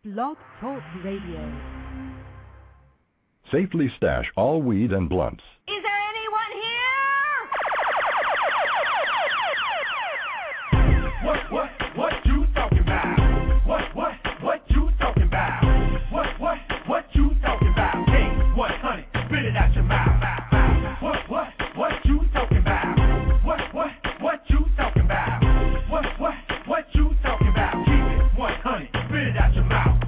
Blog Talk Radio. Safely stash all weed and blunts. Is there anyone here? What you talking about? What you talking about? What you talking about? Hey, 100, spit it out your mouth. What you talking about? What you talking about? What you talking about? Keep it 100, spit it out your mouth.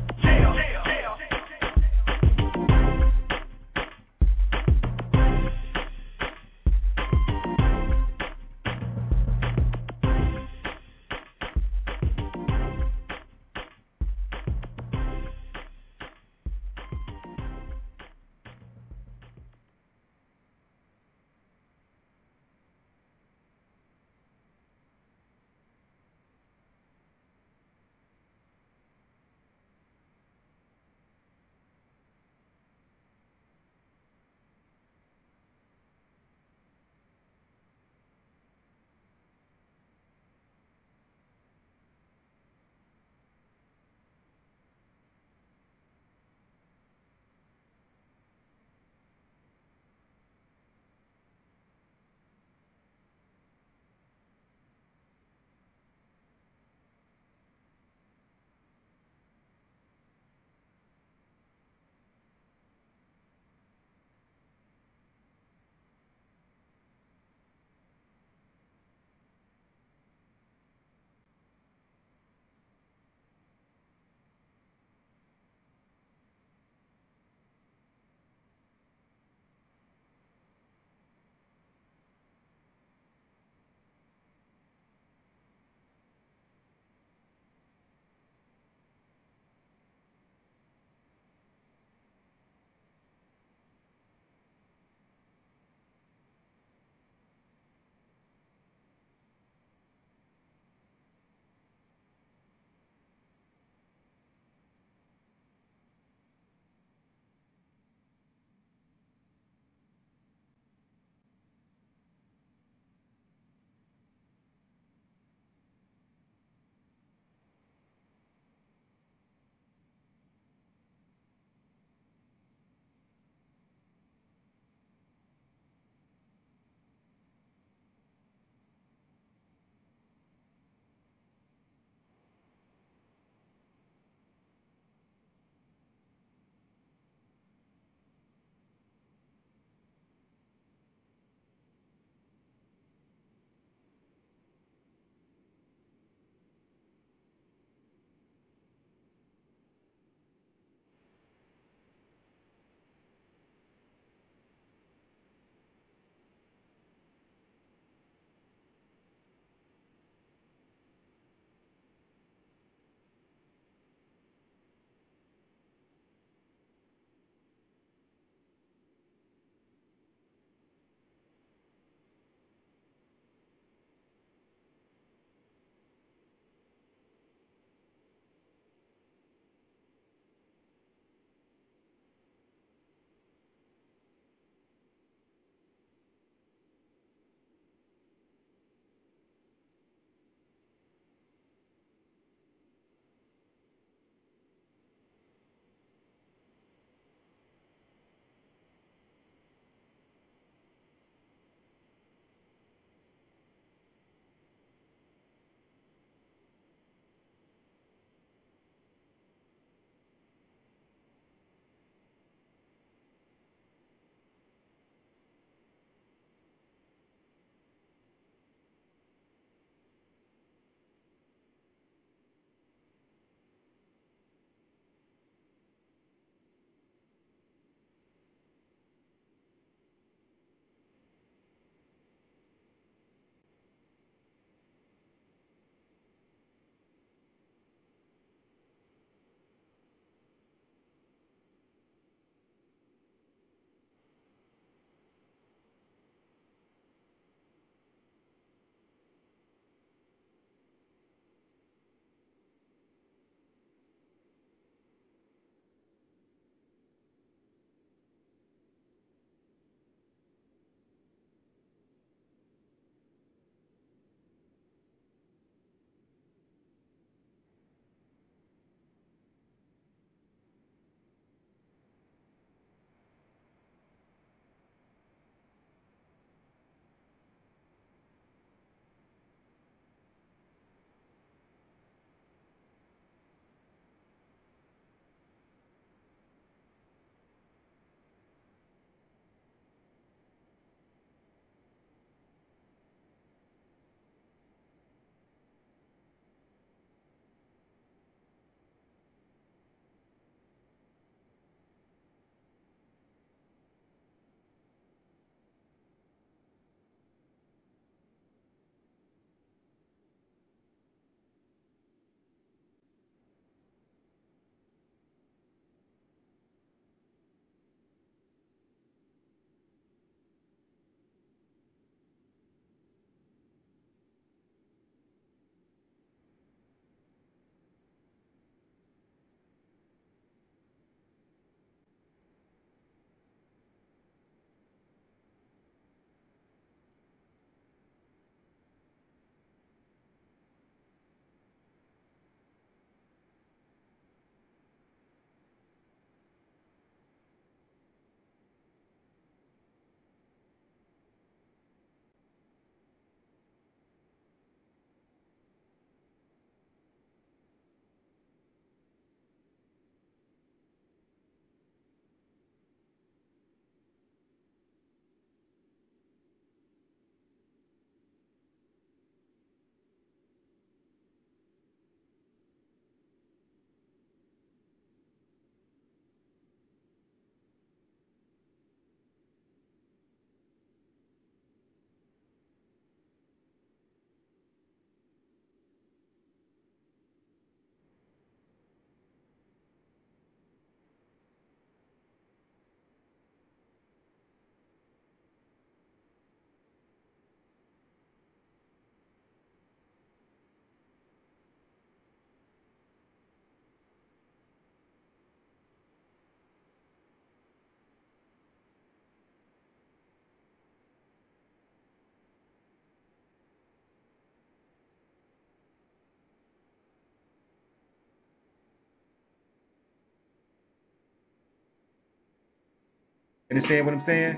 Understand what I'm saying?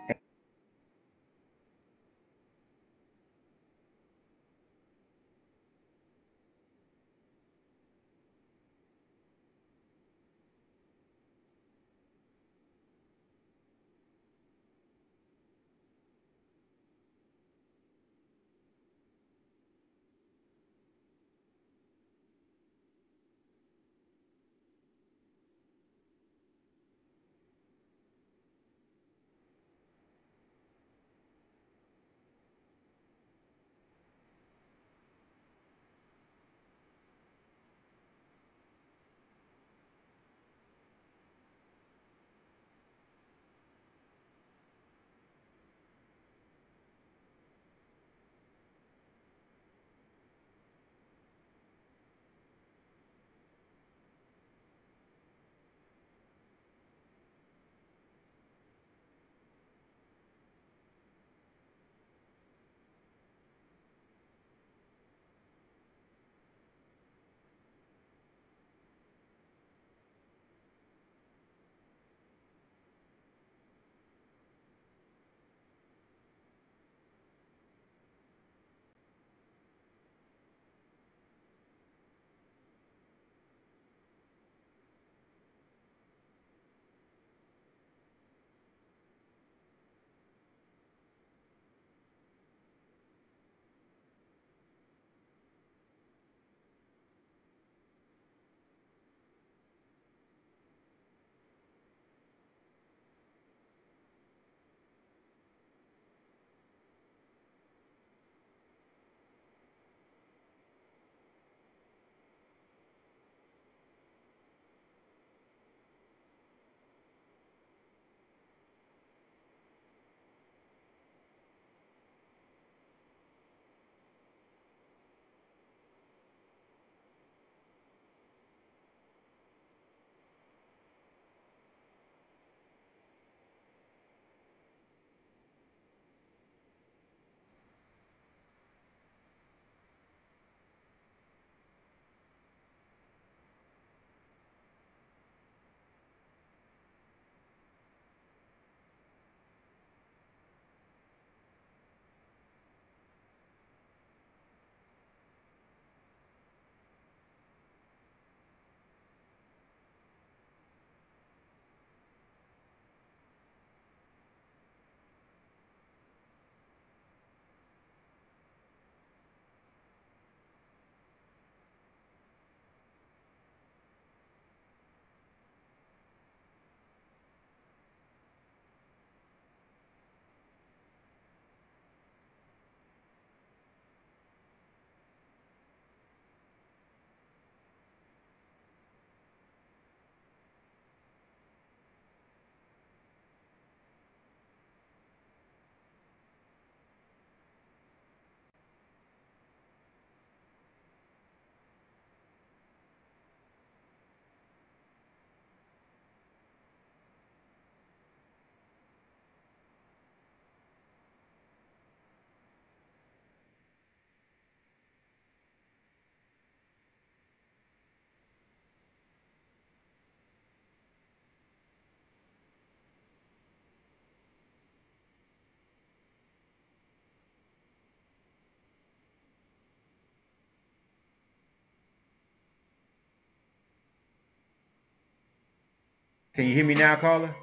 Can you hear me now, caller?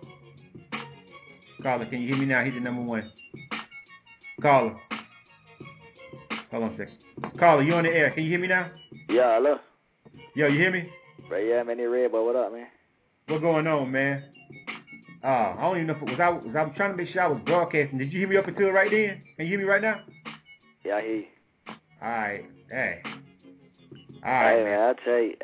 Caller, can you hear me now? Hit the number 1. Caller. Hold on a second. Caller, you on the air. Can you hear me now? Yeah, hello. Yo, you hear me? Right, yeah, man, Red, but what up, man? What's going on, man? I don't even know if it was I was trying to make sure I was broadcasting. Did you hear me up until right then? Can you hear me right now? Yeah, I hear you. All right. Hey. All right, man. I tell you,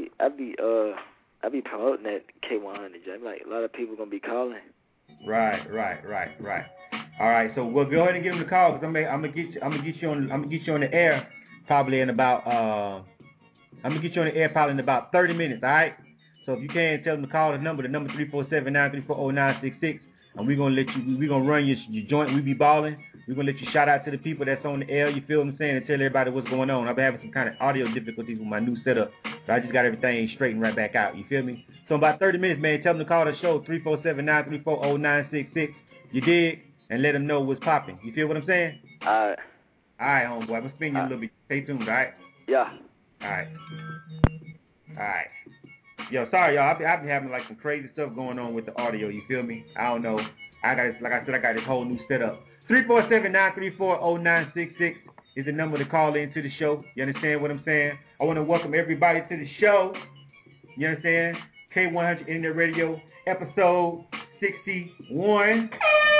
I be promoting that K100. Like a lot of people gonna be calling. Right. All right, so we'll go ahead and give them the call because I'm gonna get you on the air probably in about I'm gonna get you on the air probably in about 30 minutes. All right. So if you can, tell them to call the number 347-934-0966, and we're gonna run your joint. We be balling. We're going to let you shout out to the people that's on the air, you feel what I'm saying, and tell everybody what's going on. I've been having some kind of audio difficulties with my new setup, so I just got everything straightened right back out, you feel me? So in about 30 minutes, man, tell them to call the show, 347-934-0966, you dig? And let them know what's popping. You feel what I'm saying? All right, homeboy. I'm going to spin you a little bit. Stay tuned, all right? Yeah. All right. Yo, sorry, y'all. I've been having, like, some crazy stuff going on with the audio. You feel me? I don't know. I got this whole new setup. 347-934-0966 is the number to call into the show. You understand what I'm saying? I want to welcome everybody to the show. You understand? K100 Internet Radio, episode 61.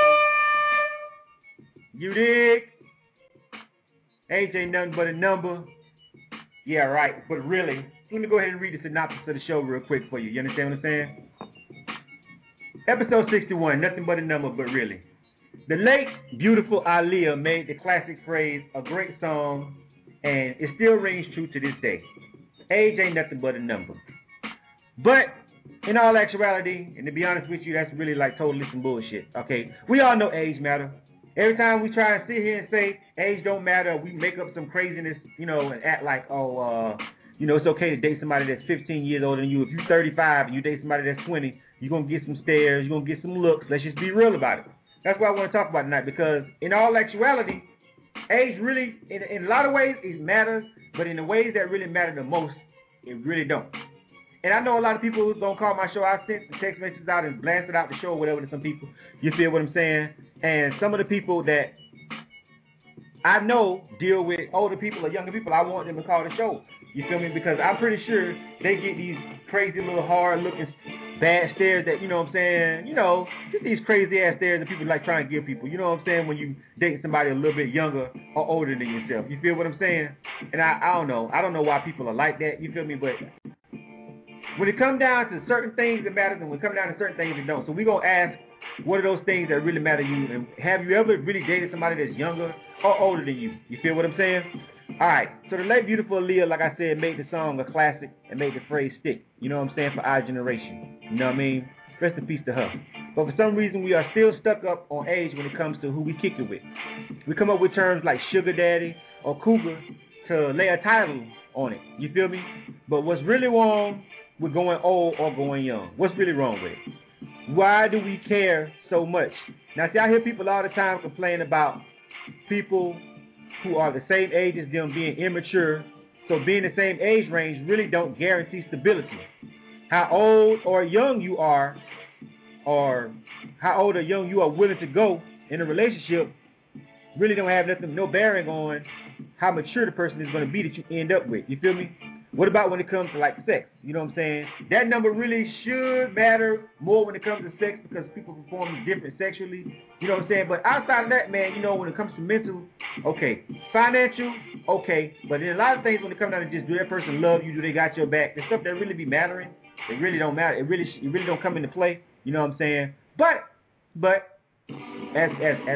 You dig? Age ain't nothing but a number. Yeah, right. But really, let me go ahead and read the synopsis of the show real quick for you. You understand what I'm saying? Episode 61, nothing but a number, but really. The late, beautiful Aaliyah made the classic phrase a great song, and it still rings true to this day. Age ain't nothing but a number. But, in all actuality, and to be honest with you, that's really like totally some bullshit, okay? We all know age matter. Every time we try and sit here and say age don't matter, we make up some craziness, you know, and act like, you know, it's okay to date somebody that's 15 years older than you. If you're 35 and you date somebody that's 20, you're going to get some stares, you're going to get some looks. Let's just be real about it. That's what I want to talk about tonight, because in all actuality, age really, in a lot of ways, it matters, but in the ways that really matter the most, it really don't. And I know a lot of people who's going to call my show. I sent some text messages out and blasted out the show or whatever to some people. You feel what I'm saying? And some of the people that I know deal with older people or younger people, I want them to call the show. You feel me? Because I'm pretty sure they get these crazy little hard-looking bad stares that, you know what I'm saying, you know, just these crazy-ass stares that people like trying to give people. You know what I'm saying? When you date somebody a little bit younger or older than yourself. You feel what I'm saying? And I don't know. I don't know why people are like that. You feel me? But when it comes down to certain things that matter, and when it comes down to certain things that don't. So we're going to ask, what are those things that really matter to you? And have you ever really dated somebody that's younger or older than you? You feel what I'm saying? All right. So the late, beautiful Aaliyah, like I said, made the song a classic and made the phrase stick. You know what I'm saying? For our generation. You know what I mean? Rest in peace to her. But for some reason, we are still stuck up on age when it comes to who we kick it with. We come up with terms like sugar daddy or cougar to lay a title on it. You feel me? But what's really wrong with going old or going young? What's really wrong with it? Why do we care so much? Now, see, I hear people all the time complain about people who are the same age as them being immature. So being the same age range really don't guarantee stability. How old or young you are, or how old or young you are willing to go in a relationship really don't have nothing, no bearing on how mature the person is going to be that you end up with. You feel me? What about when it comes to, like, sex? You know what I'm saying? That number really should matter more when it comes to sex, because people perform different sexually. You know what I'm saying? But outside of that, man, you know, when it comes to mental, okay. Financial, okay. But in a lot of things, when it comes down to just, do that person love you? Do they got your back? The stuff that really be mattering, it really don't matter. It really don't come into play. You know what I'm saying? But as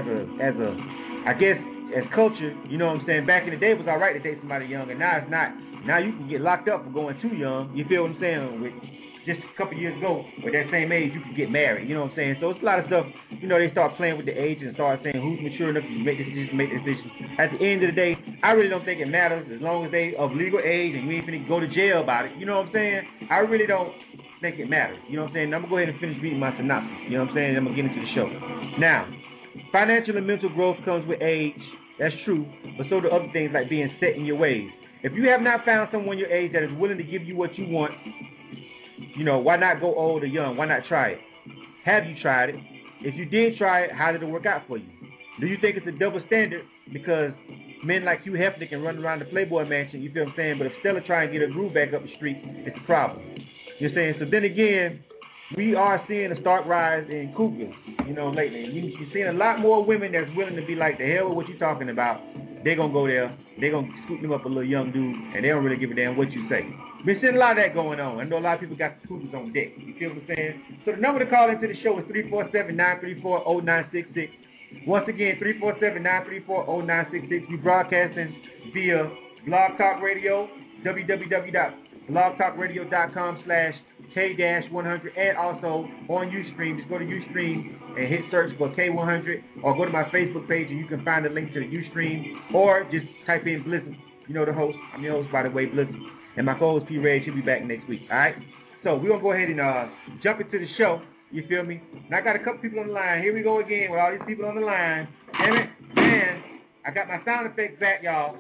I guess, as culture, you know what I'm saying, back in the day it was all right to date somebody young, and now it's not. Now you can get locked up for going too young. You feel what I'm saying? With just a couple years ago, with that same age, you could get married. You know what I'm saying? So it's a lot of stuff. You know, they start playing with the age and start saying who's mature enough to make this decision. At the end of the day, I really don't think it matters as long as they of legal age and we ain't finna go to jail about it. You know what I'm saying? I really don't think it matters. You know what I'm saying? I'm gonna go ahead and finish reading my synopsis. You know what I'm saying? I'm gonna get into the show. Now, financial and mental growth comes with age. That's true. But so do other things like being set in your ways. If you have not found someone your age that is willing to give you what you want, you know, why not go old or young? Why not try it? Have you tried it? If you did try it, how did it work out for you? Do you think it's a double standard because men like Hugh Hefner can run around the Playboy Mansion, you feel what I'm saying? But if Stella try and get her groove back up the street, it's a problem. You know what I'm saying? So then again, we are seeing a stark rise in cougars, you know, lately. You're seeing a lot more women that's willing to be like, the hell with what you talking about. They're going to go there. They're going to scoop them up a little young dude, and they don't really give a damn what you say. Been seeing a lot of that going on. I know a lot of people got the cougars on deck. You feel what I'm saying? So the number to call into the show is 347-934-0966. Once again, 347-934-0966. We broadcasting via Blog Talk Radio, www.blogtalkradio.com/KW100. K-100, and also on Ustream. Just go to Ustream and hit search for K100, or go to my Facebook page and you can find a link to the Ustream, or just type in Blizzard. You know the host. I'm your host, by the way, Blizzard. And my co-host P-Red should be back next week, all right? So we're going to go ahead and jump into the show. You feel me? And I got a couple people on the line. Here we go again with all these people on the line. Damn it. And I got my sound effects back, y'all.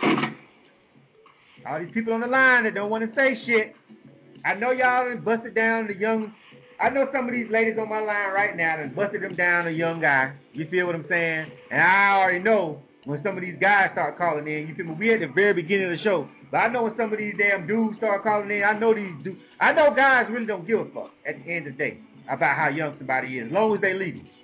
All these people on the line that don't want to say shit. I know y'all done busted down the young. I know some of these ladies on my line right now done busted them down a young guy. You feel what I'm saying? And I already know when some of these guys start calling in. You feel me? We at the very beginning of the show. But I know when some of these damn dudes start calling in, I know these dudes. I know guys really don't give a fuck at the end of the day about how young somebody is, as long as they leave you.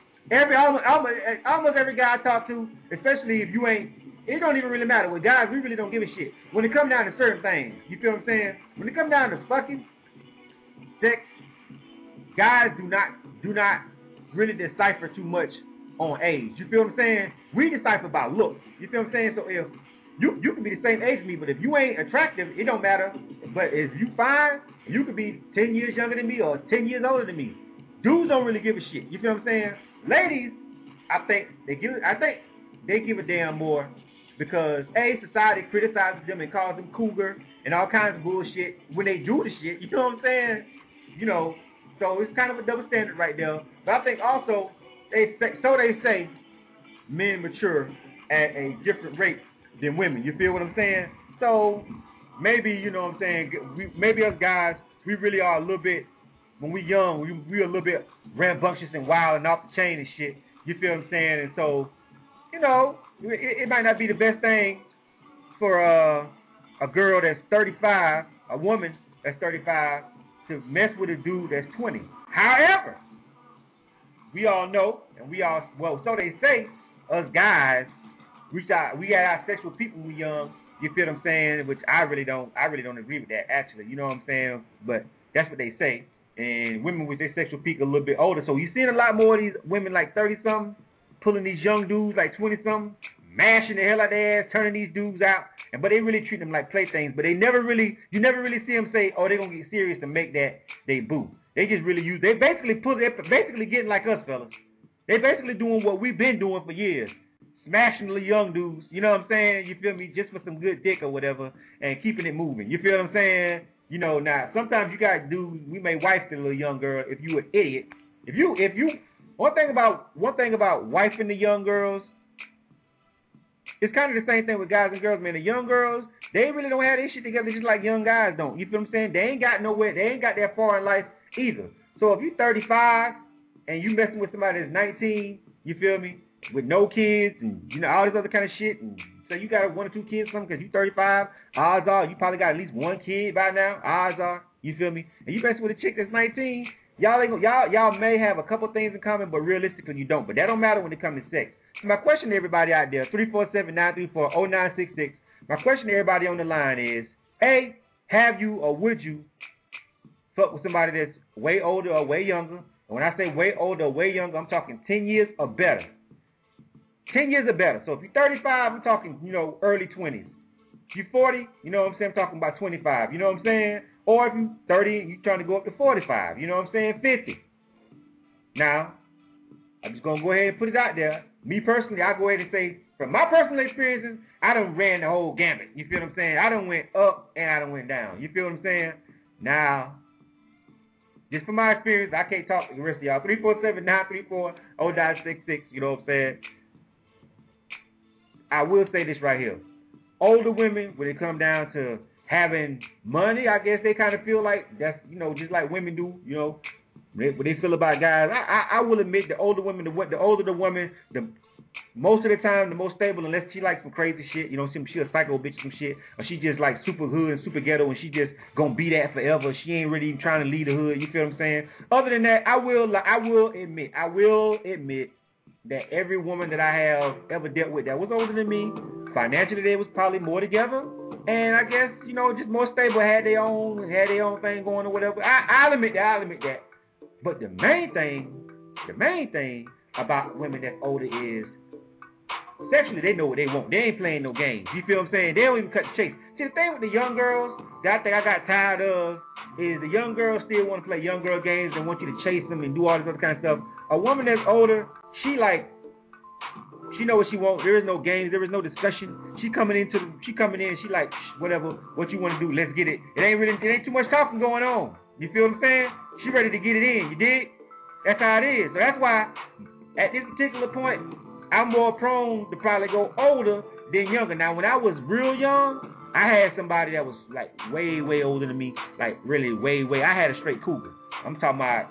Almost every guy I talk to, especially if you ain't, it don't even really matter. With guys, we really don't give a shit. When it comes down to certain things, you feel what I'm saying? When it comes down to fucking sex, guys do not really decipher too much on age. You feel what I'm saying? We decipher about looks. You feel what I'm saying? So if you can be the same age as me, but if you ain't attractive, it don't matter. But if you fine, you could be 10 years younger than me or 10 years older than me. Dudes don't really give a shit. You feel what I'm saying? Ladies, I think they give a damn more because society criticizes them and calls them cougar and all kinds of bullshit when they do the shit. You know what I'm saying? You know, so it's kind of a double standard right there. But I think also they say men mature at a different rate than women. You feel what I'm saying? So maybe, you know what I'm saying, maybe us guys, we really are a little bit, when we young, we a little bit rambunctious and wild and off the chain and shit. You feel what I'm saying? And so, you know, it might not be the best thing for a girl that's 35, a woman that's 35, to mess with a dude that's 20. However, we all know, and so they say, us guys, we got our sexual people when we young. You feel what I'm saying? Which I really don't agree with that, actually. You know what I'm saying? But that's what they say. And women with their sexual peak a little bit older. So you're seeing a lot more of these women like 30-something pulling these young dudes like 20-something, mashing the hell out of their ass, turning these dudes out. But they really treat them like playthings. But you never really see them say, oh, they're going to get serious to make that they boo. They just really they're basically getting like us, fellas. They basically doing what we've been doing for years. Smashing the young dudes, you know what I'm saying? You feel me? Just for some good dick or whatever, and keeping it moving. You feel what I'm saying? You know, now sometimes you got dudes. We may wife the little young girl if you an idiot. If you one thing about wifing the young girls, it's kind of the same thing with guys and girls, man. The young girls, they really don't have this shit together just like young guys don't. You feel what I'm saying? They ain't got nowhere. They ain't got that far in life either. So if you're 35 and you messing with somebody that's 19, you feel me? With no kids and, you know, all this other kind of shit. And so you got 1 or 2 kids or something because you're 35. Odds are you probably got at least 1 kid by now. Odds are. You feel me? And you messing with a chick that's 19, y'all may have a couple things in common, but realistically you don't. But that don't matter when it comes to sex. So my question to everybody out there, 347-934-0966. My question to everybody on the line is, A, have you or would you fuck with somebody that's way older or way younger? And when I say way older or way younger, I'm talking 10 years or better. 10 years or better. So if you're 35, I'm talking, you know, early 20s. If you're 40, you know what I'm saying, I'm talking about 25. You know what I'm saying? Or if you're 30 and you're trying to go up to 45. You know what I'm saying? 50. Now, I'm just going to go ahead and put it out there. Me personally, I go ahead and say, from my personal experiences, I done ran the whole gamut. You feel what I'm saying? I done went up and I done went down. You feel what I'm saying? Now, just from my experience, I can't talk to the rest of y'all. 347-934-0966. You know what I'm saying? I will say this right here. Older women, when it come down to having money, I guess they kind of feel like that's, you know, just like women do, you know, what they feel about guys. I will admit the older women, the older the woman, most of the time, the most stable, unless she likes some crazy shit, you know, she a psycho bitch or some shit, or she just like super hood and super ghetto and she just gonna be that forever. She ain't really even trying to lead the hood, you feel what I'm saying? Other than that, I will admit that every woman that I have ever dealt with that was older than me, financially they was probably more together, and I guess, you know, just more stable, had their own thing going or whatever. I'll admit that. But the main thing about women that's older is sexually they know what they want. They ain't playing no games. You feel what I'm saying? They don't even cut the chase. See, the thing with the young girls that I think I got tired of is the young girls still want to play young girl games and want you to chase them and do all this other kind of stuff. A woman that's older, she know what she wants. There is no games. There is no discussion. She coming in. She like, whatever, what you want to do, let's get it. It ain't too much talking going on. You feel what I'm saying? She ready to get it in. You dig? That's how it is. So that's why, at this particular point, I'm more prone to probably go older than younger. Now, when I was real young, I had somebody that was like way, way older than me. Like really way, way. I had a straight cougar. I'm talking about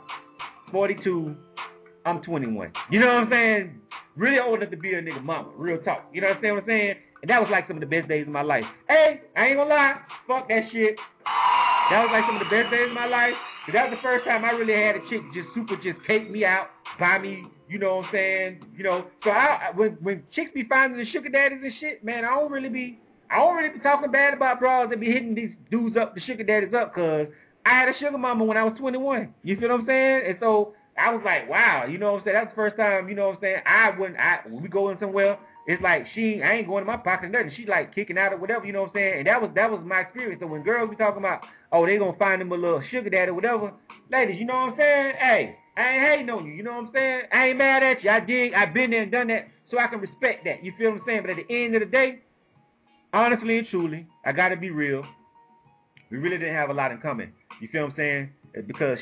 42. I'm 21. You know what I'm saying? Really old enough to be a nigga mama. Real talk. You know what I'm saying? And that was like some of the best days of my life. Hey, I ain't gonna lie. Fuck that shit. That was like some of the best days of my life. Cause that was the first time I really had a chick just take me out, buy me, you know what I'm saying? You know, so when chicks be finding the sugar daddies and shit, man, I don't really be talking bad about bras that be hitting these dudes up, the sugar daddies up, cause I had a sugar mama when I was 21. You feel what I'm saying? And so I was like, wow, you know what I'm saying? That's the first time, you know what I'm saying? When we go in somewhere, it's like I ain't going in my pocket or nothing. She like kicking out or whatever, you know what I'm saying? And that was my experience. So when girls be talking about, oh, they gonna find them a little sugar daddy or whatever, ladies, you know what I'm saying? Hey, I ain't hating on you, you know what I'm saying? I ain't mad at you. I've been there and done that, so I can respect that. You feel what I'm saying? But at the end of the day, honestly and truly, I gotta be real. We really didn't have a lot in common. You feel what I'm saying? Because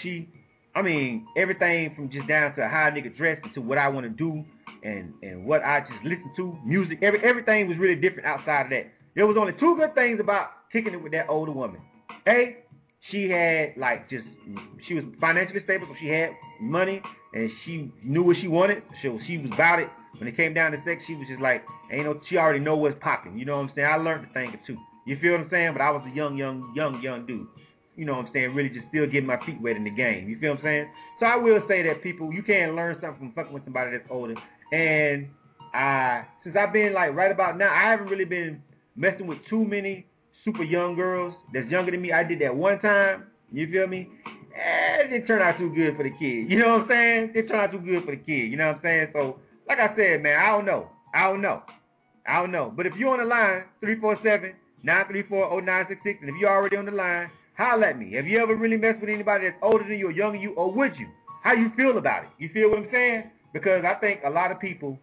everything from just down to how a nigga dressed to what I want to do and what I just listen to, music, everything was really different outside of that. There was only two good things about kicking it with that older woman. A, she had she was financially stable, so she had money and she knew what she wanted. So she was about it. When it came down to sex, she was just like, she already know what's popping. You know what I'm saying? I learned the thing too. You feel what I'm saying? But I was a young dude. You know what I'm saying? Really just still getting my feet wet in the game. You feel what I'm saying? So I will say that people, you can learn something from fucking with somebody that's older. And since I've been like right about now, I haven't really been messing with too many super young girls that's younger than me. I did that one time. You feel me? It didn't turn out too good for the kid. You know what I'm saying? It didn't turn out too good for the kid. You know what I'm saying? So, like I said, man, I don't know. But if you're on the line, 347-934-0966, and if you're already on the line, holler at me. Have you ever really messed with anybody that's older than you or younger than you, or would you? How you feel about it? You feel what I'm saying? Because I think a lot of people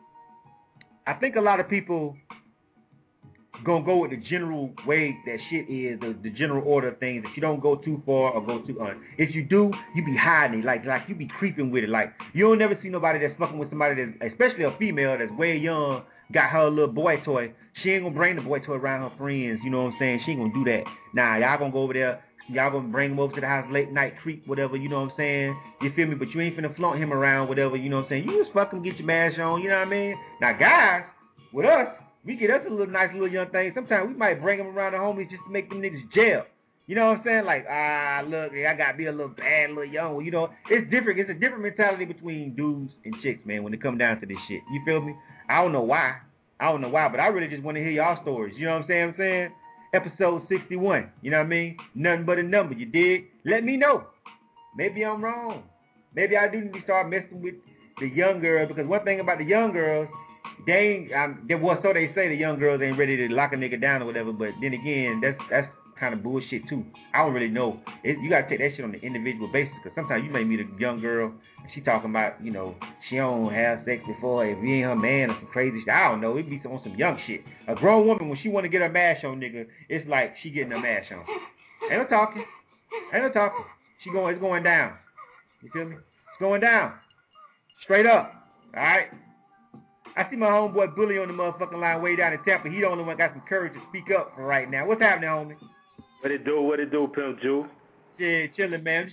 gonna go with the general way that shit is, the general order of things, that you don't go too far or go too If you do, you be hiding it, like you be creeping with it. Like you don't never see nobody that's fucking with somebody that's, especially a female that's way young, got her little boy toy. She ain't gonna bring the boy toy around her friends, you know what I'm saying? She ain't gonna do that. Nah, y'all gonna go over there, y'all gonna bring him over to the house late night, creep, whatever, you know what I'm saying? You feel me? But you ain't finna flaunt him around, whatever, you know what I'm saying? You just fucking get your mash on, you know what I mean? Now guys, with us, we get us a little nice little young thing. Sometimes we might bring them around the homies just to make them niggas jail. You know what I'm saying? Like, look, I gotta be a little bad, little young one. You know, it's different. It's a different mentality between dudes and chicks, man, when it come down to this shit. You feel me? I don't know why, but I really just want to hear y'all stories. You know what I'm saying? Episode 61. You know what I mean? Nothing but a number. You dig? Let me know. Maybe I'm wrong. Maybe I do need to start messing with the young girls, because one thing about the young girls, they so they say the young girls ain't ready to lock a nigga down or whatever, but then again, that's kind of bullshit too. I don't really know. You gotta take that shit on an individual basis, because sometimes you may meet a young girl and she talking about, you know, she don't have sex before if you ain't her man or some crazy shit. I don't know. It be on some young shit. A grown woman, when she want to get her mash on, nigga, it's like she getting her mash on. Ain't no talking. It's going down. You feel me? It's going down. Straight up. All right. I see my homeboy Bully on the motherfucking line way down in Tampa. He the only one got some courage to speak up for right now. What's happening, homie? What it do, Pimp Jew? Yeah, chilling, man.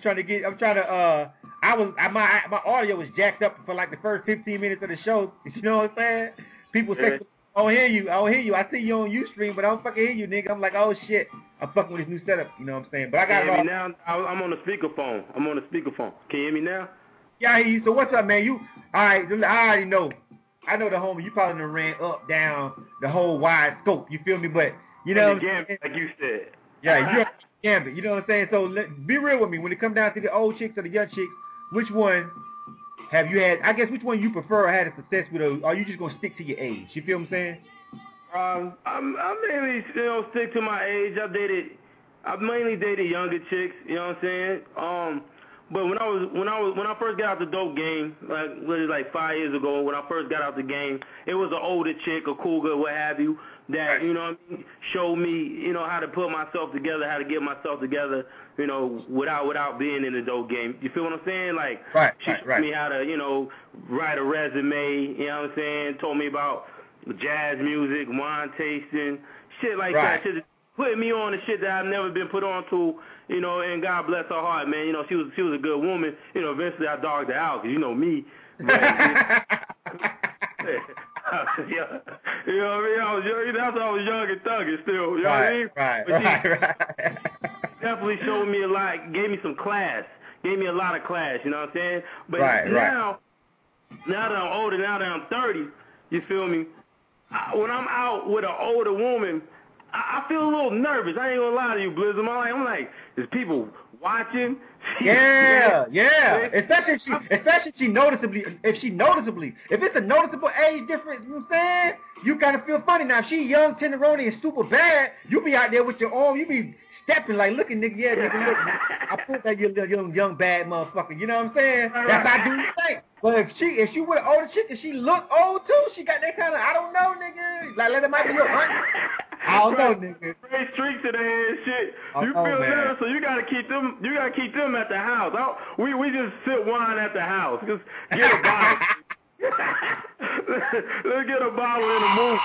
My audio was jacked up for like the first 15 minutes of the show. You know what I'm saying? People say, I don't hear you. I see you on Ustream, but I don't fucking hear you, nigga. I'm like, oh shit. I'm fucking with this new setup. You know what I'm saying? But I got it all. Now? I'm on the speakerphone. Can you hear me now? Yeah, I hear you. So what's up, man? All right, I already know. I know the homie, you probably done ran up, down, the whole wide scope, you feel me? But, you know what I'm saying? Like you said. Yeah, you're a gambit, you know what I'm saying? So, be real with me. When it comes down to the old chicks or the young chicks, which one have you had, I guess, which one you prefer or had a success with, or are you just going to stick to your age? You feel what I'm saying? I mainly stick to my age. I've mainly dated younger chicks. You know what I'm saying? But when I first got out the dope game, like 5 years ago, when I first got out the game, it was an older chick, a cougar, what have you, that you know what I mean, showed me how to put myself together, how to get myself together, without being in the dope game. You feel what I'm saying? Like she showed me how to write a resume. You know what I'm saying? Told me about jazz music, wine tasting, shit like that. Shit put me on the shit that I've never been put on to. And God bless her heart, man. She was a good woman. Eventually I dogged her out, because me. But, yeah. You know what I mean? I was young. That's why I was young and thuggish still. You know what I mean? Right. Definitely showed me a lot. Gave me some class. Gave me a lot of class. You know what I'm saying? But now that I'm older, now that I'm 30, you feel me? When I'm out with an older woman, I feel a little nervous. I ain't gonna lie to you, Blizzard. I'm like, is people watching? Yeah. Especially if it's a noticeable age difference, you know what I'm saying? You kind of feel funny. Now, if she young, tenderoni, and super bad, you be out there with your arm, you be stepping like, looking, nigga, nigga, look. I put that young bad motherfucker. You know what I'm saying? That's how I do the thing. But if she with an older chick and she look old too, she got that kind of, I don't know, nigga. Like, let it might be your aunt. I don't know, nigga. Gray streaks in their head and shit. You feel that? So you gotta keep them. You gotta keep them at the house. We just sip wine at the house. Just get a bottle. Let's get a bottle in the mood.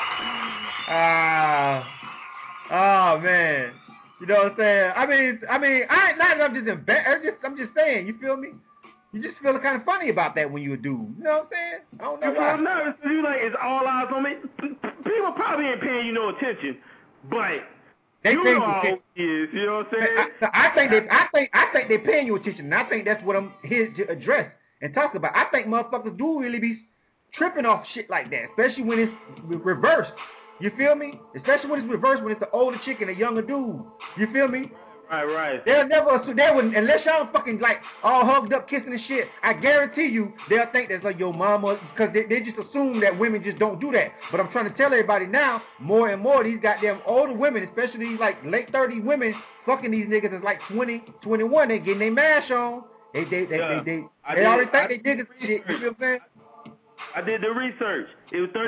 Oh man. You know what I'm saying? I mean, I'm just embarrassed. I'm just saying. You feel me? You just feel kind of funny about that when you a dude. You know what I'm saying? I don't know why. You feel nervous. You like, it's all eyes on me. People probably ain't paying you no attention, but they know how old he is. You know what I'm saying? I think they're paying you attention, and I think that's what I'm here to address and talk about. I think motherfuckers do really be tripping off shit like that, especially when it's reversed. You feel me? Especially when it's reversed, when it's an older chick and a younger dude. You feel me? Right. They wouldn't, unless y'all fucking like all hugged up, kissing and shit. I guarantee you, they'll think that's like your mama, because they just assume that women just don't do that. But I'm trying to tell everybody now, more and more, these goddamn older women, especially these like late 30 women, fucking these niggas is like 20, 21. They getting their mash on. They already think they did this shit. You feel what I'm saying? I did the research. It was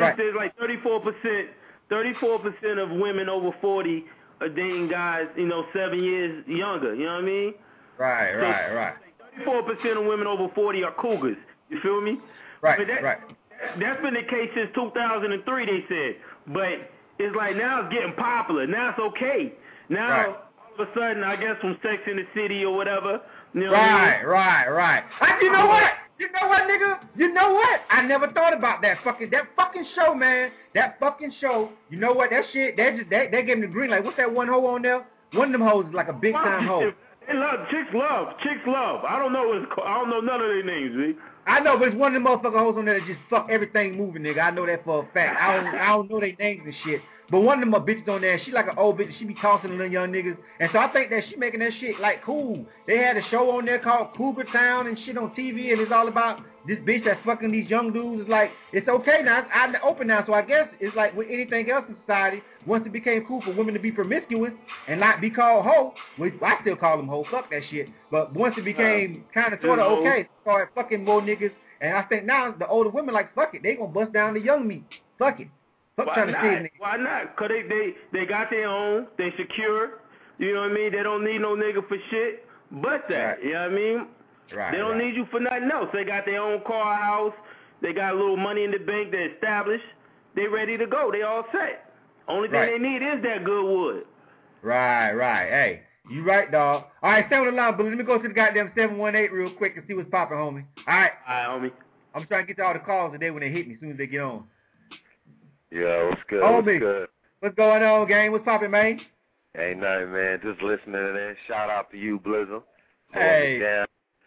34% of women over 40 are dating guys, 7 years younger. You know what I mean? Right. 34% of women over 40 are cougars. You feel me? Right. That's been the case since 2003, they said. But it's like now it's getting popular. Now it's okay. Now all of a sudden, I guess from Sex in the City or whatever. You know what I mean? Right. You know what? Nigga? You know what? I never thought about that fucking show, man. That fucking show. You know what? That shit. They gave me the green light. What's that one hoe on there? One of them hoes is like a big time hoe. Chicks love. I don't know what it's called. I don't know none of their names, B. I know, but it's one of them motherfucking hoes on there that just fuck everything moving, nigga. I know that for a fact. I don't know their names and shit. But one of them bitches on there, she like an old bitch. She be tossing little young niggas. And so I think that she making that shit like cool. They had a show on there called Cougar Town and shit on TV, and it's all about this bitch that's fucking these young dudes. It's like, it's okay now. I'm open now. So I guess it's like with anything else in society, once it became cool for women to be promiscuous and not be called hoe, which I still call them hoe, fuck that shit. But once it became kind of sort of okay, started fucking more niggas. And I think now the older women like, fuck it. They gonna bust down the young meat. Fuck it. Why not? Because they got their own. They secure. You know what I mean? They don't need no nigga for shit but that. Right. You know what I mean? Right. They don't need you for nothing else. They got their own car, house. They got a little money in the bank. They're established. They ready to go. They all set. Only thing they need is that good wood. Right. Hey, you right, dog. All right, stay on the line, but let me go to the goddamn 718 real quick and see what's popping, homie. All right, homie. I'm trying to get to all the calls today when they hit me as soon as they get on. Yeah, what's good? Homie, what's good? What's going on, gang? What's poppin', man? Ain't nothing, man. Just listening to that. Shout out to you, Blizzard. Hey. Man,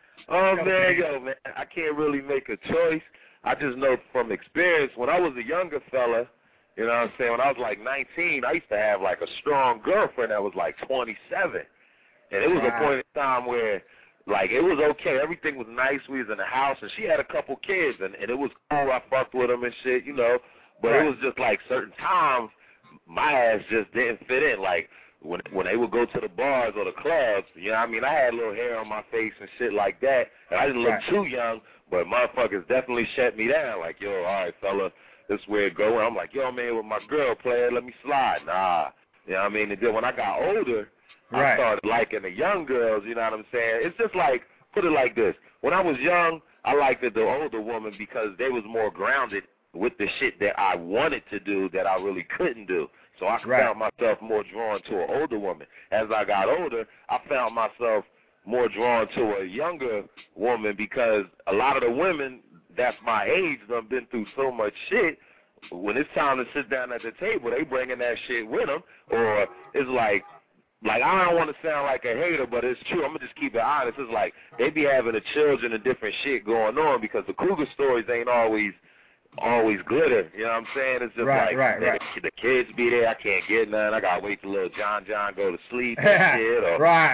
I can't really make a choice. I just know from experience, when I was a younger fella, you know what I'm saying, when I was like 19, I used to have like a strong girlfriend that was like 27. And it was a point in time where, like, it was okay. Everything was nice. We was in the house, and she had a couple kids, and it was cool. I fucked with them and shit, you know. But it was just like certain times my ass just didn't fit in. Like when they would go to the bars or the clubs, you know what I mean? I had a little hair on my face and shit like that, and I didn't look too young, but motherfuckers definitely shut me down. Like, yo, all right, fella, this is where it go. And I'm like, yo, man, with my girl player, let me slide. Nah, you know what I mean? And then when I got older, I started liking the young girls, you know what I'm saying? It's just like, put it like this. When I was young, I liked the older woman because they was more grounded with the shit that I wanted to do that I really couldn't do. So I found myself more drawn to an older woman. As I got older, I found myself more drawn to a younger woman because a lot of the women that's my age done been through so much shit. When it's time to sit down at the table, they bringing that shit with them. Or it's like I don't want to sound like a hater, but it's true. I'm going to just keep it honest. It's like they be having the children and different shit going on because the cougar stories ain't always glitter, you know what I'm saying? It's just the kids be there, I can't get none, I gotta wait till little John go to sleep and shit.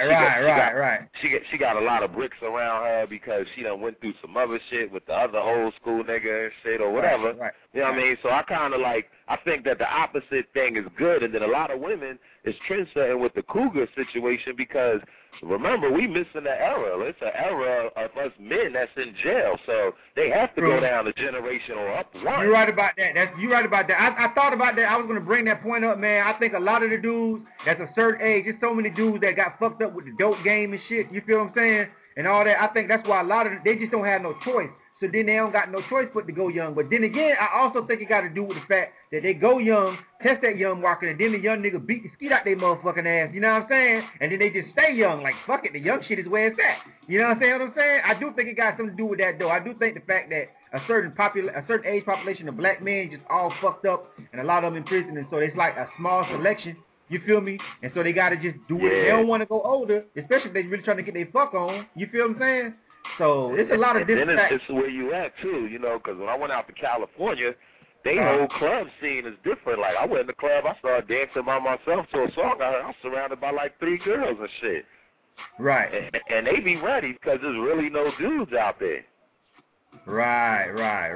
Or She got a lot of bricks around her because she done went through some other shit with the other old school nigga and shit or whatever. You know what I mean? So I think that the opposite thing is good, and then a lot of women is trendsetting with the cougar situation because remember, we missing the era. It's an era of us men that's in jail, so they have to go down a generation or up one. You're right about that. You're right about that. I thought about that. I was going to bring that point up, man. I think a lot of the dudes that's a certain age, there's so many dudes that got fucked up with the dope game and shit, you feel what I'm saying? And all that. I think that's why a lot of them, they just don't have no choice. So then they don't got no choice but to go young. But then again, I also think it got to do with the fact that they go young, test that young market, and then the young nigga beat the skeet out their motherfucking ass. You know what I'm saying? And then they just stay young. Like, fuck it, the young shit is where it's at. You know what I'm saying? I do think it got something to do with that, though. I do think the fact that a certain age population of black men just all fucked up, and a lot of them in prison, and so it's like a small selection. You feel me? And so they got to just do it. They don't want to go older, especially if they really trying to get their fuck on. You feel what I'm saying? So it's a lot of different facts. It's where you at, too, you know, because when I went out to California, they whole club scene is different. Like, I went in the club, I started dancing by myself to a song I heard. I was surrounded by, like, 3 girls and shit. Right. And they be ready because there's really no dudes out there. Right.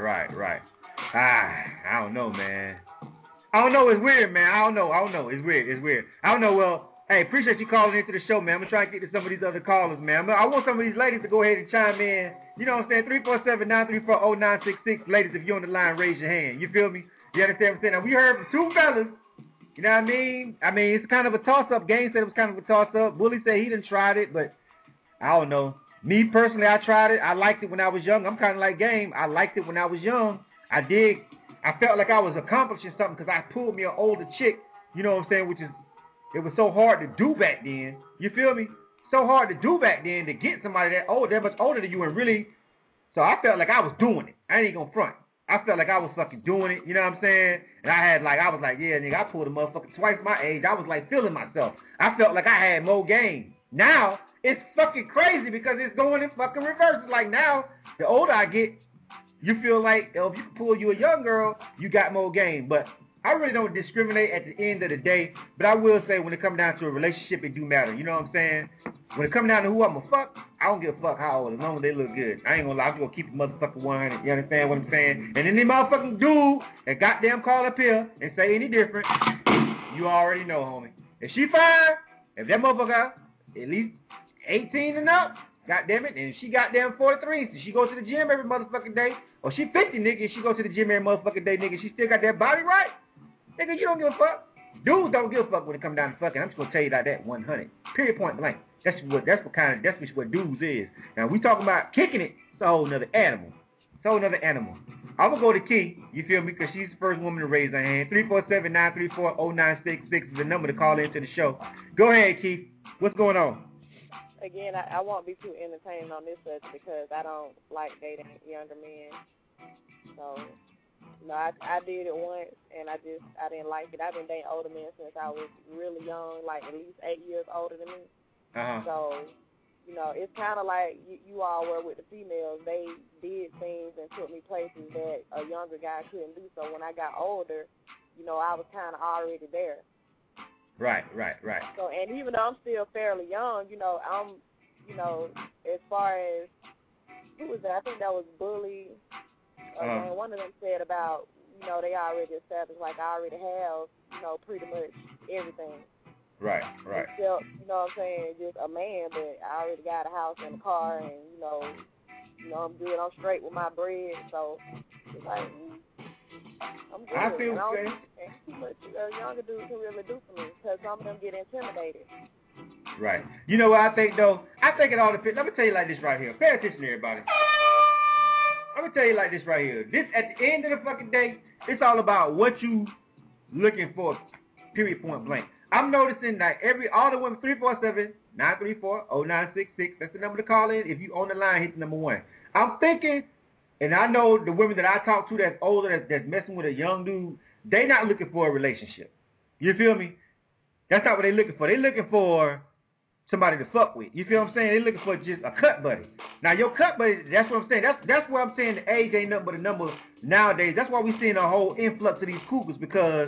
I don't know, man. I don't know. It's weird, man. I don't know. It's weird. I don't know. Well, hey, appreciate you calling into the show, man. I'm going to try and get to some of these other callers, man. I want some of these ladies to go ahead and chime in. You know what I'm saying? 347-934-0966. Ladies, if you're on the line, raise your hand. You feel me? You understand what I'm saying? Now, we heard from 2 fellas. You know what I mean? It's kind of a toss-up. Game said it was kind of a toss-up. Bully said he done tried it, but I don't know. Me, personally, I tried it. I liked it when I was young. I'm kind of like Game. I liked it when I was young. I felt like I was accomplishing something because I pulled me an older chick. You know what I'm saying? It was so hard to do back then. You feel me? So hard to do back then to get somebody that much older than you and really. So I felt like I was doing it. I ain't gonna front. I felt like I was fucking doing it. You know what I'm saying? And I was like, yeah, nigga, I pulled a motherfucker twice my age. I was like feeling myself. I felt like I had more game. Now it's fucking crazy because it's going in fucking reverse. It's like now the older I get, you feel like if you pull you a young girl, you got more game. But I really don't discriminate at the end of the day, but I will say when it comes down to a relationship, it do matter. You know what I'm saying? When it comes down to who I'm going to fuck, I don't give a fuck how old, as long as they look good. I ain't going to lie. I'm going to keep the motherfucker 100. You understand what I'm saying? And any motherfucking dude that goddamn call up here and say any different, you already know, homie. If she fine, if that motherfucker at least 18 and up, goddamn it, and she goddamn 43, so she goes to the gym every motherfucking day, or she 50, nigga, and she goes to the gym every motherfucking day, nigga, she still got that body right. Nigga, you don't give a fuck. Dudes don't give a fuck when it come down to fucking. I'm just gonna tell you like that 100. Period, point blank. That's what dudes is. Now we talking about kicking it. It's a whole nother animal. I'm gonna go to Key. You feel me? Because she's the first woman to raise her hand. 347-934-0966 is the number to call into the show. Go ahead, Key. What's going on? Again, I won't be too entertained on this subject because I don't like dating younger men. So. No, I did it once, and I didn't like it. I've been dating older men since I was really young, like at least 8 years older than me. So, you know, it's kind of like you all were with the females. They did things and took me places that a younger guy couldn't do. So when I got older, you know, I was kind of already there. Right. So, and even though I'm still fairly young, you know, as far as, who was that? I think that was Bully. And one of them said about, you know, they already established, like, I already have, you know, pretty much everything. Right. Except, you know what I'm saying, just a man, but I already got a house and a car, and you know I'm good. I'm straight with my bread, so it's like I'm good. I feel the same. And too much younger dudes can really do for me because some of them get intimidated. Right. You know what I think though? I think it all depends. Let me tell you like this right here. Pay attention, everybody. Let me tell you like this right here. This at the end of the fucking day, it's all about what you looking for. Period. Point blank. I'm noticing that all the women 347-934-0966. That's the number to call in. If you on the line, hit the number 1. I'm thinking, and I know the women that I talk to that's older, that's messing with a young dude, they not looking for a relationship. You feel me? That's not what they looking for. They looking for somebody to fuck with. You feel what I'm saying? They looking for just a cut buddy. Now your cut buddy, that's what I'm saying. That's why I'm saying the age ain't nothing but a number nowadays. That's why we seeing a whole influx of these cougars, because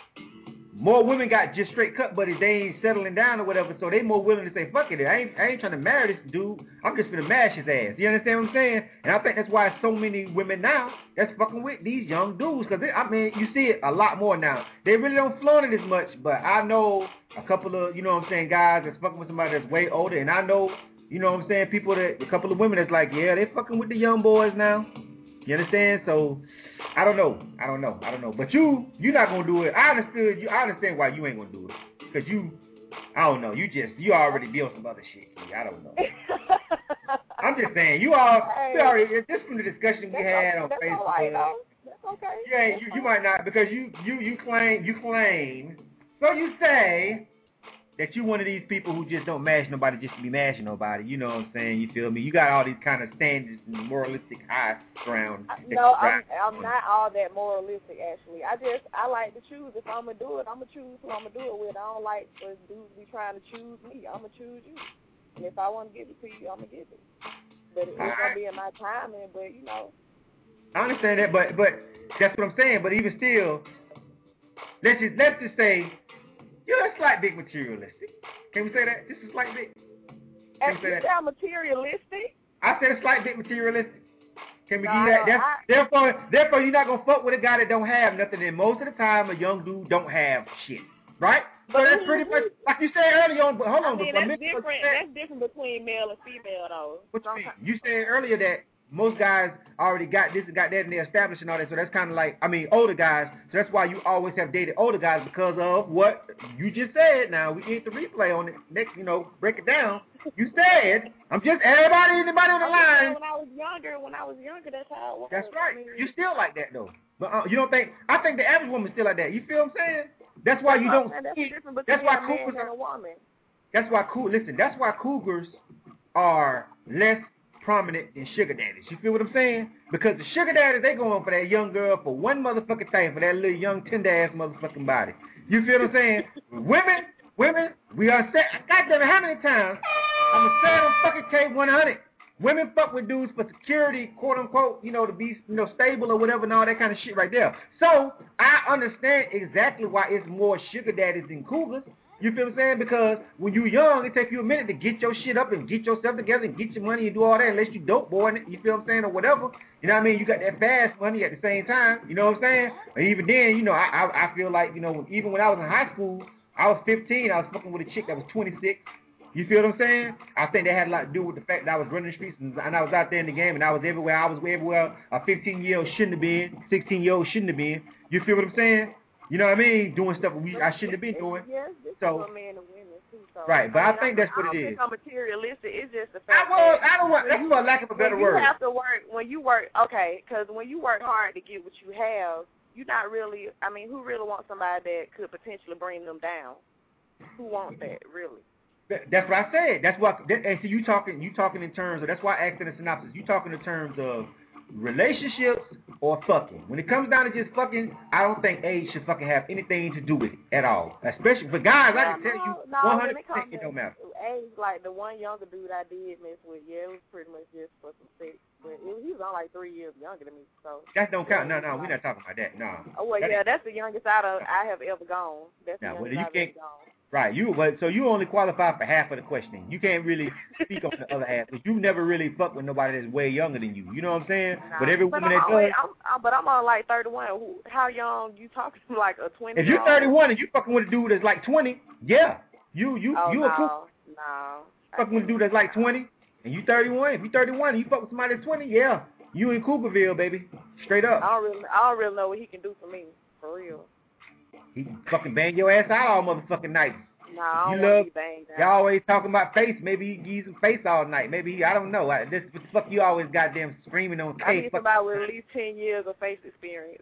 more women got just straight cut buddies. They ain't settling down or whatever, so they more willing to say, fuck it. I ain't trying to marry this dude. I'm just gonna mash his ass. You understand what I'm saying? And I think that's why so many women now that's fucking with these young dudes, because I mean, you see it a lot more now. They really don't flaunt it as much, but I know a couple of, you know what I'm saying, guys that's fucking with somebody that's way older, and I know, you know what I'm saying, a couple of women that's like, yeah, they fucking with the young boys now. You understand? So I don't know. But you're not gonna do it. I understand why you ain't gonna do it. Cause I don't know. You already built some other shit. I don't know. I'm just saying, you already, just from the discussion we had on Facebook. Right, that's okay. Yeah, you might not, because you claim, so you say that you one of these people who just don't mash nobody just to be mashing nobody. You know what I'm saying? You feel me? You got all these kind of standards and moralistic high ground. No, I'm not all that moralistic, actually. I like to choose. If I'm going to do it, I'm going to choose who I'm going to do it with. I don't like for dudes to be trying to choose me. I'm going to choose you. And if I want to give it to you, I'm going to give it. But it's going to be in my timing, but, you know. I understand that, but that's what I'm saying. But even still, let's just say, you're a slight bit materialistic. Can we say that? Just a slight bit. Can you say I'm materialistic? I said a slight bit materialistic. Can we give you that? Therefore, you're not going to fuck with a guy that don't have nothing. And most of the time, a young dude don't have shit. Right? So that's pretty much, like you said earlier on, but hold on. That's different between male and female, though. What you mean? You said earlier that most guys already got this and got that, and they're established and all that. So that's kind of like, older guys. So that's why you always have dated older guys, because of what you just said. Now, we need the replay on it. Next, break it down. You said, anybody on the line. When I was younger, that's how it was. That's right. You still like that, though. But you don't think, I think the average woman's still like that. You feel what I'm saying? That's why you don't see. That's why cougars are. That's why that's why cougars are less prominent than sugar daddies. You feel what I'm saying? Because the sugar daddies, they going for that young girl for one motherfucking thing, for that little young tender ass motherfucking body. You feel what I'm saying? Women, we are set. Goddamn it, how many times I'm gonna say on fucking K100? Women fuck with dudes for security, quote unquote, to be stable or whatever and all that kind of shit right there. So I understand exactly why it's more sugar daddies than cougars. You feel what I'm saying? Because when you're young, it takes you a minute to get your shit up and get yourself together and get your money and do all that, unless you dope boy, you feel what I'm saying, or whatever. You know what I mean? You got that fast money at the same time. You know what I'm saying? And even then, I feel like, even when I was in high school, I was 15, I was fucking with a chick that was 26. You feel what I'm saying? I think that had a lot to do with the fact that I was running the streets and I was out there in the game and I was everywhere. a 15-year-old shouldn't have been, 16-year-old shouldn't have been. You feel what I'm saying? You know what I mean? Doing stuff I shouldn't have been doing. Yes, this is for men and women too. So, right, but I think that's what it is. I'm materialistic. It's just the fact I don't want, that's for lack of a better word. You have to work, when you work hard to get what you have, you're not really, who really wants somebody that could potentially bring them down? Who wants that, really? That's what I said. That's what, and so you talking in terms of, that's why I asked in the synopsis, you talking in terms of relationships or fucking. When it comes down to just fucking, I don't think age should fucking have anything to do with it at all. Especially for guys, I can tell you 100% it don't matter. Age, like the one younger dude I did mess with, it was pretty much just for some sex. But he was on like 3 years younger than me, so. That don't count. No, we're not talking about that. No. Oh, well, that's the youngest I have ever gone. That's the youngest I've ever gone. Right, so you only qualify for half of the questioning. You can't really speak on the other half, because you never really fuck with nobody that's way younger than you. You know what I'm saying? Nah, but every woman that does. But I'm on like 31. How young you talking? Like a 20? If you're 31 and you fucking with a dude that's like 20, yeah, You Oh, a cougar. no. Fucking with a dude that's like 20, and you 31. If you 31 and you fuck with somebody that's 20, yeah, you in Cougarville, baby. Straight up. I don't really know what he can do for me, for real. He can fucking bang your ass out all motherfucking night. No, I You don't want love- to be banged out. Y'all always talking about face. Maybe he give you some face all night. Maybe I don't know. This what the fuck you always goddamn screaming on I need tape. somebody with at least 10 years of face experience.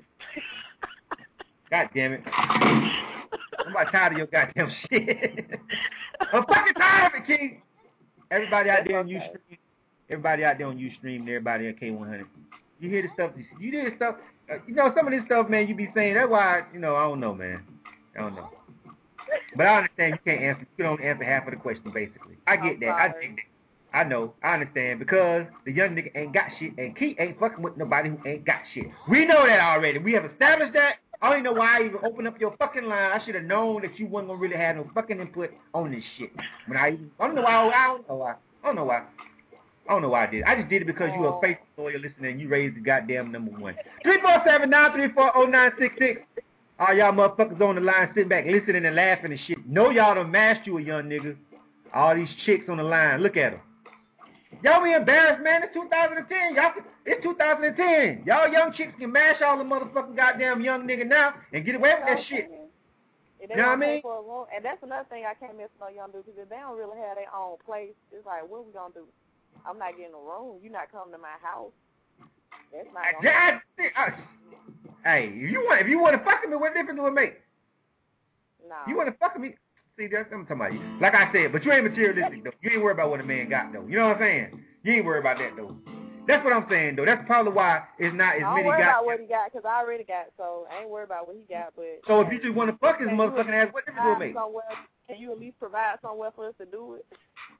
God damn it. I'm about tired of your goddamn shit. I'm fucking tired of it, King. Everybody out there on Ustream. Everybody out there on Ustream and everybody at K100. You hear the stuff. You hear the stuff. You know, some of this stuff, man, you be saying. That's why, you know, I don't know, man. I don't know. But I understand you can't answer. You can only answer half of the question, basically. I get that. I think that. I know. I understand. Because the young nigga ain't got shit, and Key ain't fucking with nobody who ain't got shit. We know that already. We have established that. I don't even know why I even opened up your fucking line. I should have known that you wasn't gonna really have no fucking input on this shit. When I don't know why. I don't know why. I don't know why. I don't know why I did it. I just did it because you a faithful lawyer listener and you raised the goddamn number one. 347-934-0966. All y'all motherfuckers on the line sitting back listening and laughing and shit. Know y'all done mashed you a young nigga. All these chicks on the line. Look at them. Y'all be embarrassed, man. It's 2010. It's 2010. Y'all young chicks can mash all the motherfucking goddamn young nigga now and get away with that shit. You know what I mean? And that's another thing I can't miss no young dudes, because if they don't really have their own place, it's like, what we gonna do? I'm not getting a room. You're not coming to my house. That's not gonna happen. Hey, if you want to fuck with me, what difference do it make? No. You want to fuck with me? See, that's what I'm talking about you. Like I said, but you ain't materialistic, though. You ain't worried about what a man got, though. You know what I'm saying? You ain't worried about that, though. That's what I'm saying, though. That's probably why it's not as many guys. I don't worry about what he got, because I already got, so I ain't worried about what he got. But so if you just want to fuck his motherfucking ass, what difference do it make? Can you at least provide somewhere for us to do it?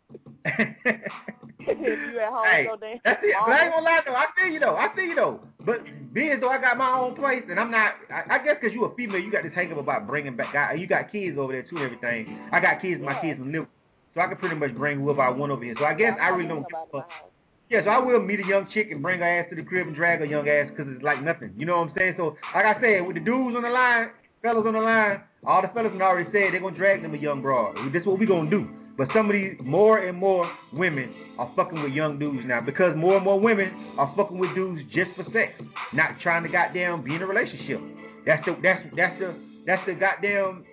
If you at home, hey, so damn. That's it. But I ain't gonna lie, though. I feel you, though. But being though I got my own place, and I'm not, I guess because you a female, you got this hang up about bringing back guys. You got kids over there, too, and everything. I got kids, my kids live, so I can pretty much bring whoever I want over here. So I guess I really don't give a fuck. Yeah, so I will meet a young chick and bring her ass to the crib and drag her young ass because it's like nothing. You know what I'm saying? So, like I said, with the dudes on the line, fellas on the line, all the fellas have already said they're going to drag them a young broad. That's what we're going to do. But some of these more and more women are fucking with young dudes now because more and more women are fucking with dudes just for sex, not trying to goddamn be in a relationship. That's the goddamn,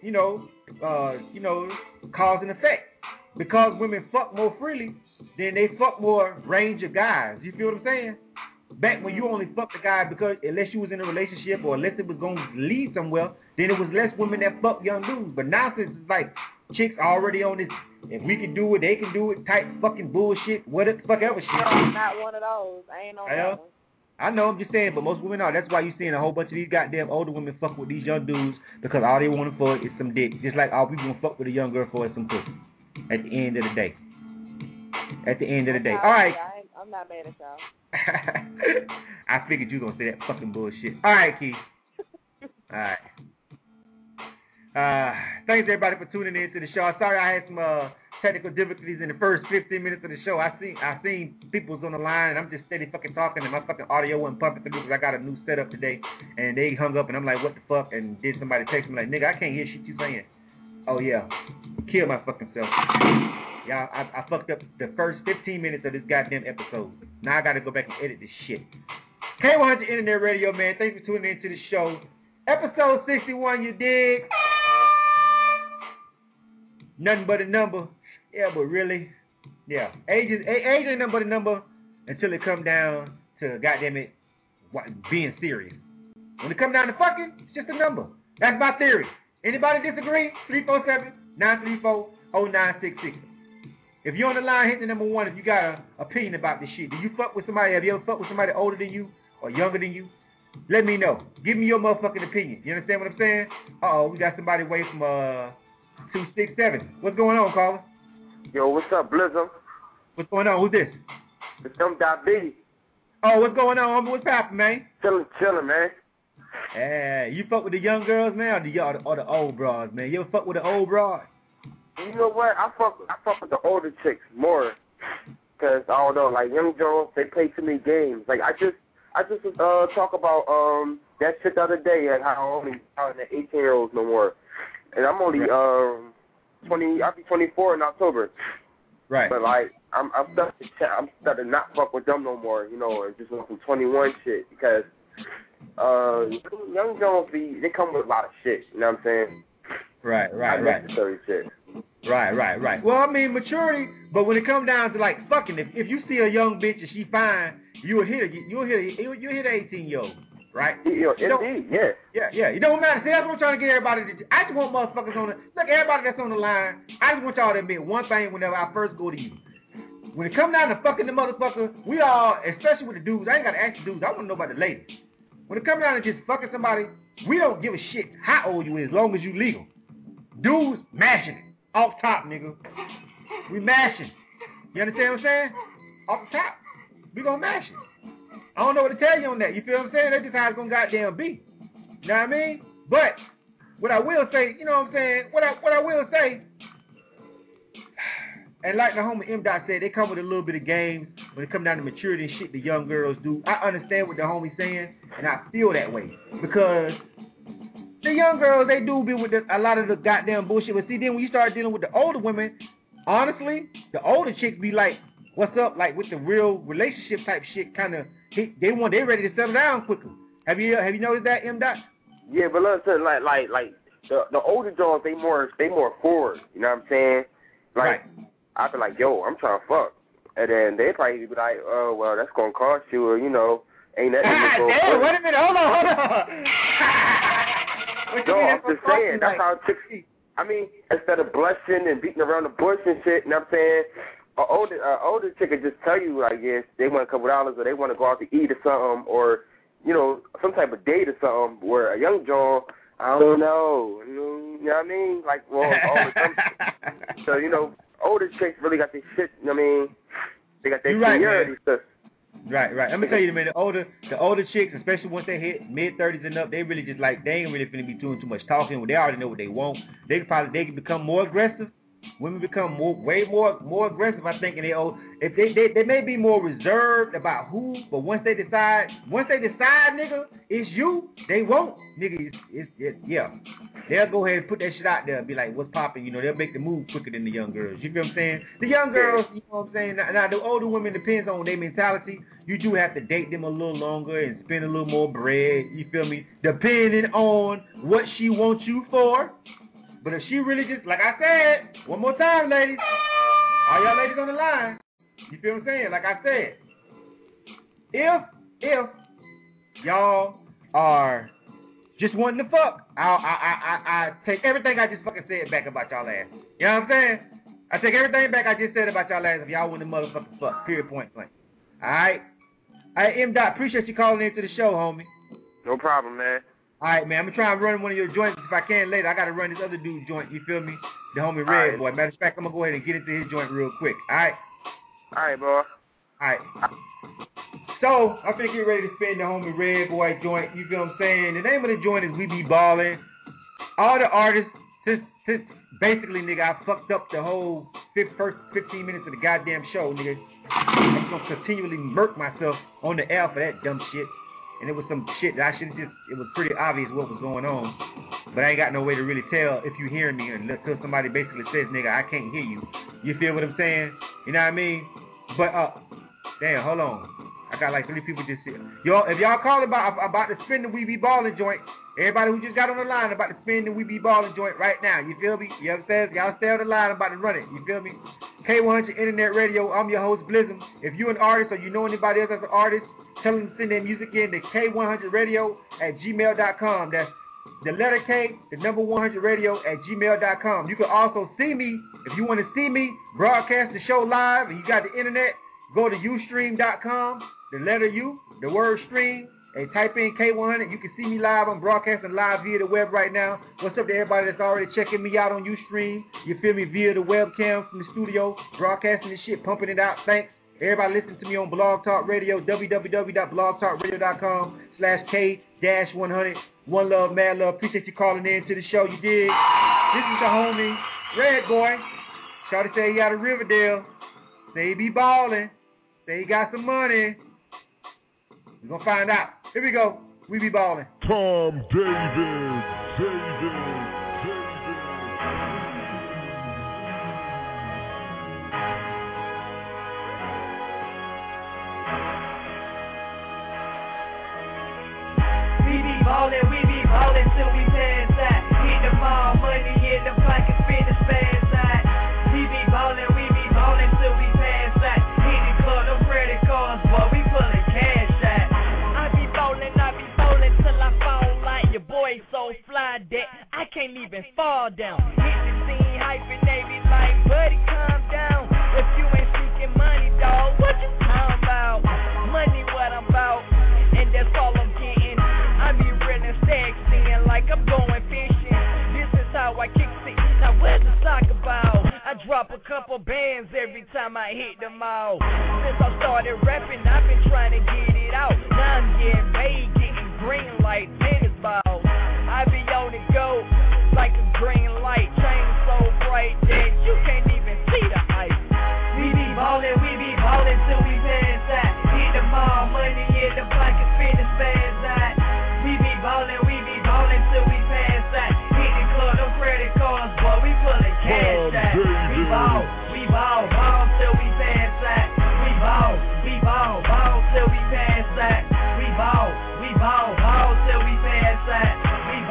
cause and effect. Because women fuck more freely, then they fuck more range of guys. You feel what I'm saying? Back when you only fucked a guy because unless you was in a relationship or unless it was going to lead somewhere, then it was less women that fuck young dudes. But now since it's like chicks already on this, if we can do it, they can do it type fucking bullshit, whatever shit. No, I'm not one of those. I ain't on that one. I know, I'm just saying, but most women are. That's why you seeing a whole bunch of these goddamn older women fuck with these young dudes because all they want for is some dick. Just like all we gonna fuck with a young girl for is some pussy. At the end of the day. All right. I'm not mad at y'all. I figured you were going to say that fucking bullshit. All right, Keith. All right. Thanks, everybody, for tuning in to the show. Sorry I had some technical difficulties in the first 15 minutes of the show. I seen people's on the line, and I'm just steady fucking talking, and my fucking audio wasn't pumping through because I got a new setup today, and they hung up, and I'm like, what the fuck? And did somebody text me like, nigga, I can't hear shit you saying. Oh, yeah. Kill my fucking self. Yeah, I fucked up the first 15 minutes of this goddamn episode. Now I gotta go back and edit this shit. K100 Internet Radio, man. Thanks for tuning in to the show. Episode 61, you dig? Nothing but a number. Yeah, but really? Yeah. Age ain't nothing but a number until it come down to, goddamn it, being serious. When it come down to fucking, it's just a number. That's my theory. Anybody disagree? 347-934-0966. If you're on the line, hit the number 1 if you got an opinion about this shit. Do you fuck with somebody? Have you ever fucked with somebody older than you or younger than you? Let me know. Give me your motherfucking opinion. You understand what I'm saying? Uh-oh, we got somebody away from 267. What's going on, caller? Yo, what's up, Blizzum? What's going on? Who's this? It's M.B. Oh, what's going on? What's happening, man? Chillin', man. Hey, you fuck with the young girls, man, or the old broads, man? You ever fuck with the old broads? You know what? I fuck with the older chicks more, cause I don't know, like young girls, they play too many games. Like I just talk about that shit the other day and how I'm only out in the 18-year-olds no more, and I'm only I'll be 24 in October. Right. But like, I'm starting to not fuck with them no more, you know, and just want some 21 shit because young Jones they come with a lot of shit. You know what I'm saying? Right. Unnecessary shit. Right. Well, I mean, maturity, but when it comes down to like fucking, if you see a young bitch and she fine, you'll hit an 18-year-old, right? Indeed, yeah. Yeah. It don't matter. See, that's what I'm trying to get everybody to do. I just want motherfuckers look, everybody that's on the line, I just want y'all to admit one thing whenever I first go to you. When it comes down to fucking the motherfucker, we all, especially with the dudes, I ain't got to ask the dudes, I want to know about the ladies. When it comes down to just fucking somebody, we don't give a shit how old you is, as long as you legal. Dudes mashing it. Off top, nigga. We mashing. You understand what I'm saying? Off the top. We gonna mash it. I don't know what to tell you on that. You feel what I'm saying? That's just how it's gonna goddamn be. You know what I mean? But what I will say, you know what I'm saying? What I will say, and like the homie M. Dot said, they come with a little bit of game when it comes down to maturity and shit the young girls do. I understand what the homie's saying, and I feel that way. Because the young girls, they do be with a lot of the goddamn bullshit. But see, then when you start dealing with the older women, honestly, the older chicks be like, what's up, like with the real relationship type shit, kind of, they ready to settle down quicker. Have you noticed that, M. Dot? Yeah, but listen, like the older girls, they more forward. You know what I'm saying? Like, right. I be like, yo, I'm trying to fuck, and then they probably be like, oh, well, that's gonna cost you, or you know, ain't that? Damn, wait a minute, hold on. No, I'm just saying, that's how chicks, I mean, instead of blushing and beating around the bush and shit, you know what I'm saying, older chick could just tell you, like, yes, they want a couple dollars or they want to go out to eat or something, or, you know, some type of date or something, where a young John, I don't know, you know what I mean? Like, well, all the time. So, you know, older chicks really got their shit, you know what I mean? They got their seniority stuff. Right. Let me tell you, man, the older chicks, especially once they hit mid-30s and up, they really just like, they ain't really finna be doing too much talking. They already know what they want. They can become more aggressive. Women become way more aggressive, I think, in their old. If they may be more reserved about who, but once they decide, nigga, it's you, they won't, nigga. Yeah. They'll go ahead and put that shit out there and be like, what's popping? You know, they'll make the move quicker than the young girls. You feel what I'm saying? The young girls, you know what I'm saying? Now the older women, depends on their mentality. You do have to date them a little longer and spend a little more bread. You feel me? Depending on what she wants you for. But if she really just, like I said, one more time, ladies, all y'all ladies on the line, you feel what I'm saying? Like I said, if y'all are just wanting to fuck, I take everything I just fucking said back about y'all ass. You know what I'm saying? I take everything back I just said about y'all ass if y'all want to motherfucking fuck, period, point blank. All right? All right, M. Dot, appreciate you calling into the show, homie. No problem, man. All right, man. I'm going to try and run one of your joints if I can later. I got to run this other dude's joint. You feel me? The homie Red Boy. Matter of fact, I'm going to go ahead and get into his joint real quick. All right? All right, boy. All right. So, I'm going to get ready to spin the homie Red Boy joint. You feel what I'm saying? The name of the joint is We Be Ballin'. All the artists, since basically, nigga, I fucked up the whole first 15 minutes of the goddamn show, nigga. I'm going to continually murk myself on the air for that dumb shit. And it was some shit that I should have it was pretty obvious what was going on. But I ain't got no way to really tell if you hear me until somebody basically says, nigga, I can't hear you. You feel what I'm saying? You know what I mean? But, damn, hold on. I got like 3 people just here. If y'all call about to spin the We Be Ballin' joint, everybody who just got on the line about to spin the We Be Ballin' joint right now. You feel me? You understand? Y'all stay on the line. I'm about to run it. You feel me? K100 Internet Radio. I'm your host, Blizzum. If you're an artist or you know anybody else that's an artist, tell them to send their music in to K100radio@gmail.com. That's the letter K, the number 100radio@gmail.com. You can also see me, if you want to see me broadcast the show live and you got the internet, go to ustream.com, the letter U, the word stream, and type in K100. You can see me live. I'm broadcasting live via the web right now. What's up to everybody that's already checking me out on Ustream? You feel me via the webcam from the studio, broadcasting this shit, pumping it out. Thanks. Everybody listen to me on Blog Talk Radio, www.blogtalkradio.com/K-100. One love, mad love. Appreciate you calling in to the show. You dig? This is the homie, Red Boy. Shawty say he out of Riverdale. Say he be ballin'. Say he got some money. We're going to find out. Here we go. We be ballin'. Tom David. ballin', we be ballin' till we pass out. Hit the mall, money in the pocket, spin the spaz out. We be ballin', till we pass out. Hit the club, no credit cards, boy, we pullin' cash out. I be ballin' till I fall like your boy so fly that I can't even fall down. Hit the scene, hypin', they be like, buddy, calm down. If you ain't seeking money, dawg, what you talking about? Money what I'm about, and that's all I'm getting. I be real sexy like I'm going fishing. This is how I kick it. Now where's the soccer ball? I drop a couple bands every time I hit the mall. Since I started rapping, I've been trying to get it out. Now I'm getting paid, getting green light tennis balls. I be on the go like a green light, chain so bright that you can't even see the ice. We be ballin' till we pass out. Hit the mall, money in the pocket, spin the spaz out. We be ballin' till we pass out. Hit the club, no credit cards, boy, we pullin' cash out. We ball till we pass out. We ball till we pass out. We ball till we pass out. We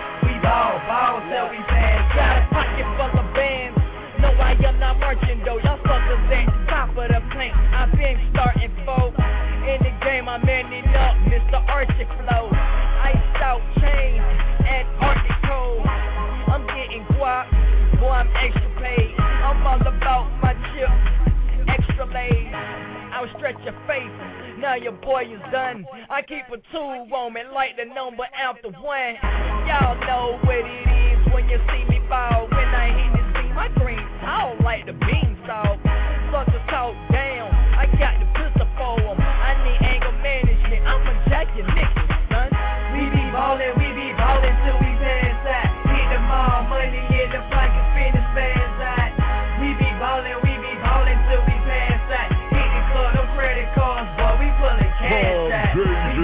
ball till we pass out. Got a pocket full of bands. No, I am not marching though. Y'all suckers at the top of the plank. I've been starting folks. In the game, I'm ending up Mr. Arctic Flow. Iced out chain and Arctic cold. I'm getting guap, boy, I'm extra paid. I'm all about my chip, extra laid. I'll stretch your face, now your boy is done. I keep a tool on me like the number after one. Y'all know what it is when you see me ball. When I hit the scene, my green tall like the beanstalk. Suckers talk down, I got the pistol for 'em. I need anger management, I'ma jack your niggas, son. We be ballin' till we pass out. Hit the mall, money in the pocket, spin the spaz out. We be ballin' till we pass out. Hit the club, no credit cards, boy, we pullin' cash out.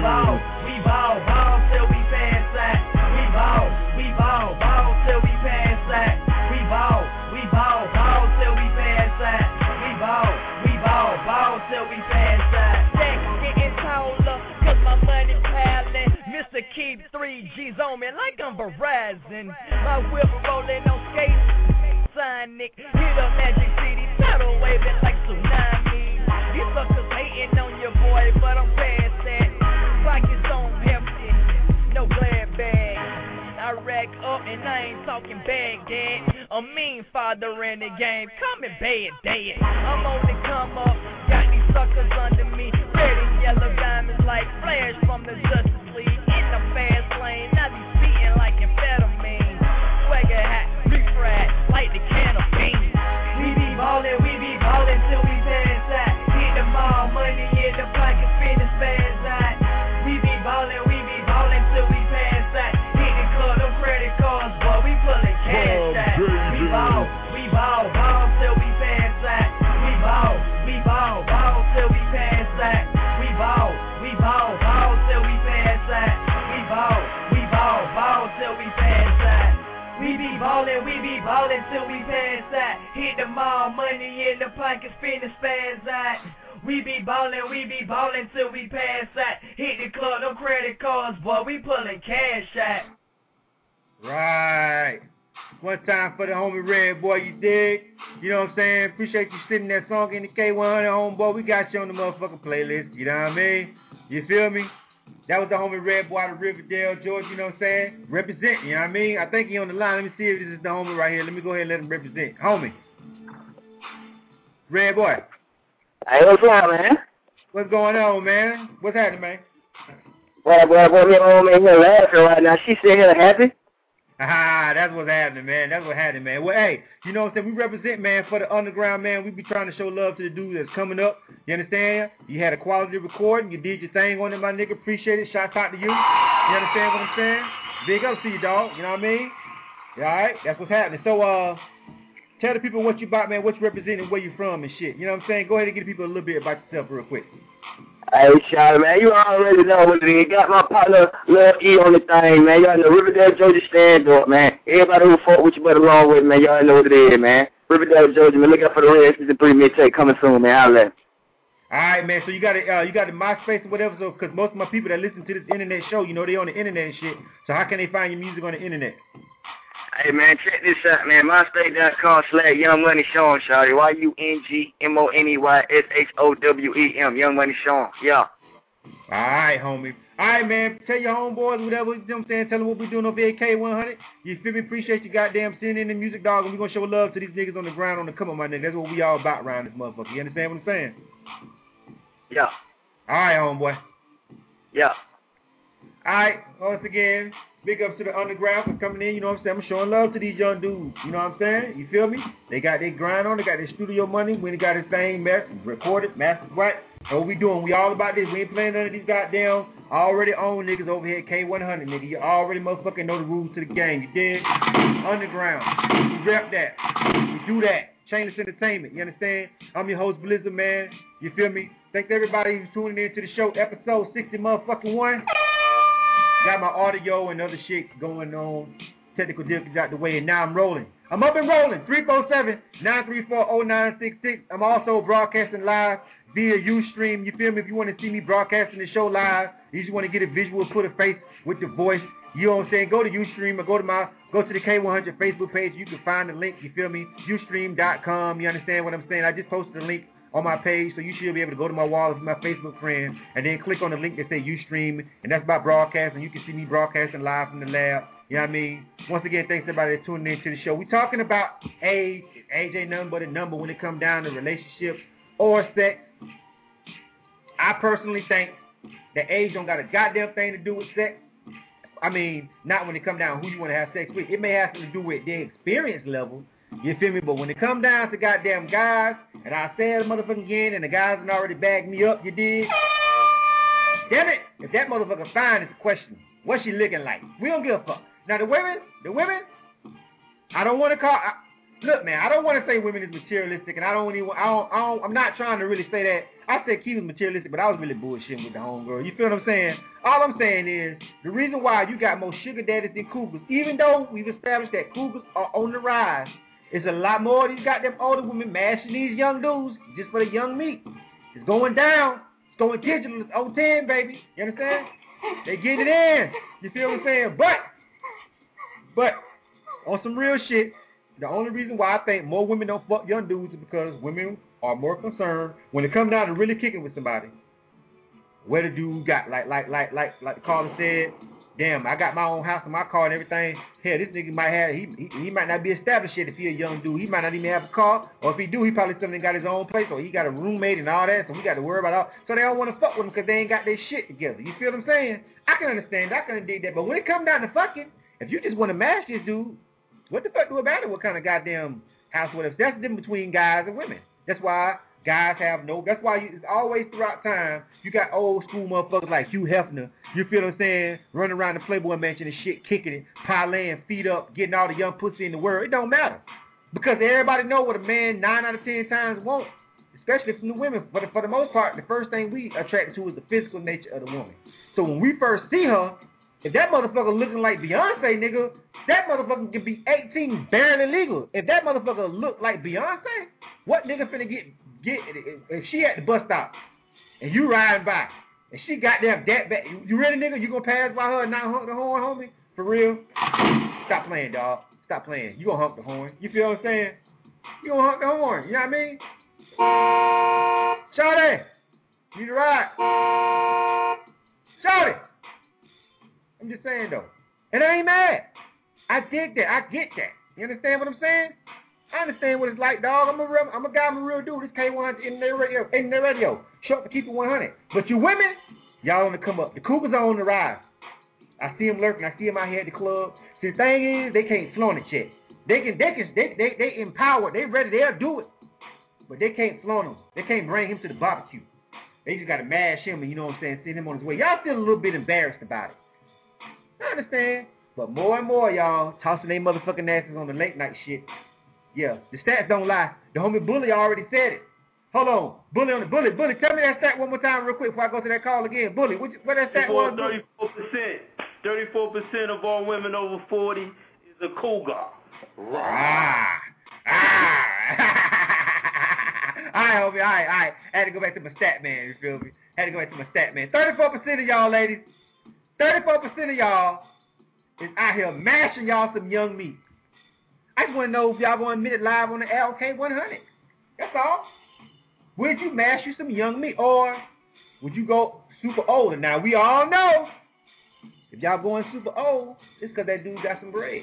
We ball till we pass out. We ball till we pass out. We ball till we pass out. We ball till we pass out. Stacks getting taller, cause my money piling. Mr. Keep 3 G's on me like I'm Verizon. My whip rolling on skates, Sonic. Hit a Magic City, tidal waving like tsunami. These suckers hating on your boy, but I'm past that. Pockets on Pepsi, no glad bag. I rack up and I ain't talking bad, dad. A mean father in the game, coming bad, dad. I'm on the come up, got these suckers under me. Red and yellow diamonds like Flash from the Justice League. In the fast lane, I be speeding like amphetamine. Swagger hat, refried like the can of beans. We be ballin' till we pass out. Hit the mall, money in the pocket, spin the spaz out. We be ballin' till we pass out. Hit the club, no credit cards, boy, we pullin' cash out. We ball till we pass out. We ball till we pass out. We ball till we pass out. We ball till we pass out. We be ballin' till we pass out. Hit the mall, money in the pocket, spin the spaz out. We be ballin' till we pass out. Hit the club, no credit cards, boy, we pullin' cash out. Right. One time for the homie Red Boy, you dig? You know what I'm saying? Appreciate you sitting that song in the K100, homeboy. We got you on the motherfucking playlist, you know what I mean? You feel me? That was the homie Red Boy out of Riverdale, Georgia, you know what I'm saying? Represent, you know what I mean? I think he on the line. Let me see if this is the homie right here. Let me go ahead and let him represent. Homie. Red Boy. Hey, what's up, man? What's going on, man? What's happening, man? Well, your old man here laughing right now. She sitting here happy. That's what's happening, man. That's what's happening, man. Well, hey, you know what I'm saying? We represent, man, for the underground, man. We be trying to show love to the dude that's coming up. You understand? You had a quality recording. You did your thing on it, my nigga. Appreciate it. Shout out to you. You understand what I'm saying? Big up to you, dog. You know what I mean? All right? That's what's happening. So, tell the people what you about, man, what you representing, where you from and shit. You know what I'm saying? Go ahead and give the people a little bit about yourself real quick. Hey, Charlie, man, you already know what it is. Got my partner, Lil E, on the thing, man. Y'all know Riverdale, Georgia, stand up, man. Everybody who fought with you but along with, man, y'all know what it is, man. Riverdale, Georgia, man, look out for the Red Season 3 mixtape coming soon, man. I'll let. All right, man. So you got the MySpace or whatever. So, because most of my people that listen to this internet show, you know, they on the internet and shit. So how can they find your music on the internet? Hey, man, check this out, man. MySpace.com/Young Money Sean, shawty. YUNGMONEYSHOWEM. Young Money Sean. Yeah. All right, homie. All right, man. Tell your homeboys, whatever, you know what I'm saying? Tell them what we doing over here at K100. You feel me? Appreciate you goddamn sending in the music, dog. And we going to show love to these niggas on the ground on the come on, my nigga. That's what we all about around this motherfucker. You understand what I'm saying? Yeah. All right, homeboy. Yeah. All right. Once again, big ups to the underground for coming in. You know what I'm saying? I'm showing love to these young dudes. You know what I'm saying? You feel me? They got their grind on. They got their studio money. When they got his thing recorded, mastered right. So what we doing? We all about this. We ain't playing none of these goddamn already owned niggas over here at K100, nigga. You already motherfucking know the rules to the game. You dig? Underground. We rep that. We do that. Chainless Entertainment. You understand? I'm your host, Blizzard, man. You feel me? Thanks everybody who's tuning in to the show, episode 60 motherfucking 1. Got my audio and other shit going on. Technical difficulties out the way, and now I'm rolling. I'm up and rolling. 347-934-0966. I'm also broadcasting live via Ustream. You feel me? If you want to see me broadcasting the show live, you just want to get a visual, put a face with the voice. You know what I'm saying? Go to Ustream or go to the K100 Facebook page. You can find the link. You feel me? Ustream.com. You understand what I'm saying? I just posted a link on my page, so you should be able to go to my wall as my Facebook friend, and then click on the link that say Ustream, and that's about broadcasting. You can see me broadcasting live from the lab. You know what I mean? Once again, thanks everybody that's tuning in to the show. We talking about age. Age ain't nothing but a number when it comes down to relationships or sex. I personally think that age don't got a goddamn thing to do with sex. I mean, not when it comes down to who you want to have sex with. It may have something to do with their experience level. You feel me? But when it comes down to goddamn guys, and I say it motherfucking again, and the guys have already bagged me up, you dig? Damn it! If that motherfucker fine, it's a question. What's she looking like? We don't give a fuck. Now the women, I don't want to call. Look, man, I don't want to say women is materialistic, and I'm not trying to really say that. I said Key was materialistic, but I was really bullshitting with the homegirl. You feel what I'm saying? All I'm saying is, the reason why you got more sugar daddies than cougars, even though we've established that cougars are on the rise, it's a lot more of these goddamn older women mashing these young dudes just for the young meat. It's going down. It's going digital. It's 010, baby. You understand? They get it in. You feel what I'm saying? But on some real shit, the only reason why I think more women don't fuck young dudes is because women are more concerned when it comes down to really kicking with somebody. Where the dude got, like the caller said, damn, I got my own house and my car and everything. Hell, this nigga might have, he might not be established yet if he a young dude. He might not even have a car, or if he do, he probably something got his own place, or he got a roommate and all that, so we got to worry about all. So they don't want to fuck with him because they ain't got their shit together. You feel what I'm saying? I can understand. I can dig that. But when it comes down to fucking, if you just want to mash this dude, what the fuck do about it? What kind of goddamn house whatever? That's the difference between guys and women. That's why guys have no. That's why it's always throughout time you got old school motherfuckers like Hugh Hefner. You feel what I'm saying? Running around the Playboy Mansion and shit, kicking it, parlaying, feet up, getting all the young pussy in the world. It don't matter because everybody know what a man 9 out of 10 times wants, especially from the women. But for the most part, the first thing we attracted to is the physical nature of the woman. So when we first see her, if that motherfucker looking like Beyonce, nigga, that motherfucker can be 18, barely legal. If that motherfucker look like Beyonce, what nigga finna get if she at the bus stop and you riding by and she got that back? You really, nigga? You gonna pass by her and not honk the horn, homie? For real? Stop playing, dog. Stop playing. You gonna honk the horn. You feel what I'm saying? You gonna honk the horn. You know what I mean? Shawty, need a ride? Shawty. I'm just saying, though. And I ain't mad. I dig that. I get that. You understand what I'm saying? I understand what it's like, dog. I'm a guy, I'm a real dude. This K1 in their radio. Short to keep it 100. But you women, y'all on the come up. The cougars are on the rise. I see them lurking. I see them out here at the club. See, the thing is, they can't flaunt it yet. They empowered. They ready. They'll do it. But they can't flaunt him. They can't bring him to the barbecue. They just got to mash him and, you know what I'm saying, send him on his way. Y'all still a little bit embarrassed about it. I understand. But more and more, y'all, tossing their motherfucking asses on the late night shit. Yeah, the stats don't lie. The homie Bully already said it. Hold on. Bully, tell me that stat one more time real quick before I go to that call again. Bully, what that stat was? 34% of all women over 40 is a cougar. right, homie. All right. I had to go back to my stat man. You feel me? 34% of y'all, ladies. 34% of y'all is out here mashing y'all some young meat. I just want to know if y'all going to admit it live on the LK 100. That's all. Would you mash you some young meat, or would you go super old? And now we all know if y'all going super old, it's because that dude got some bread.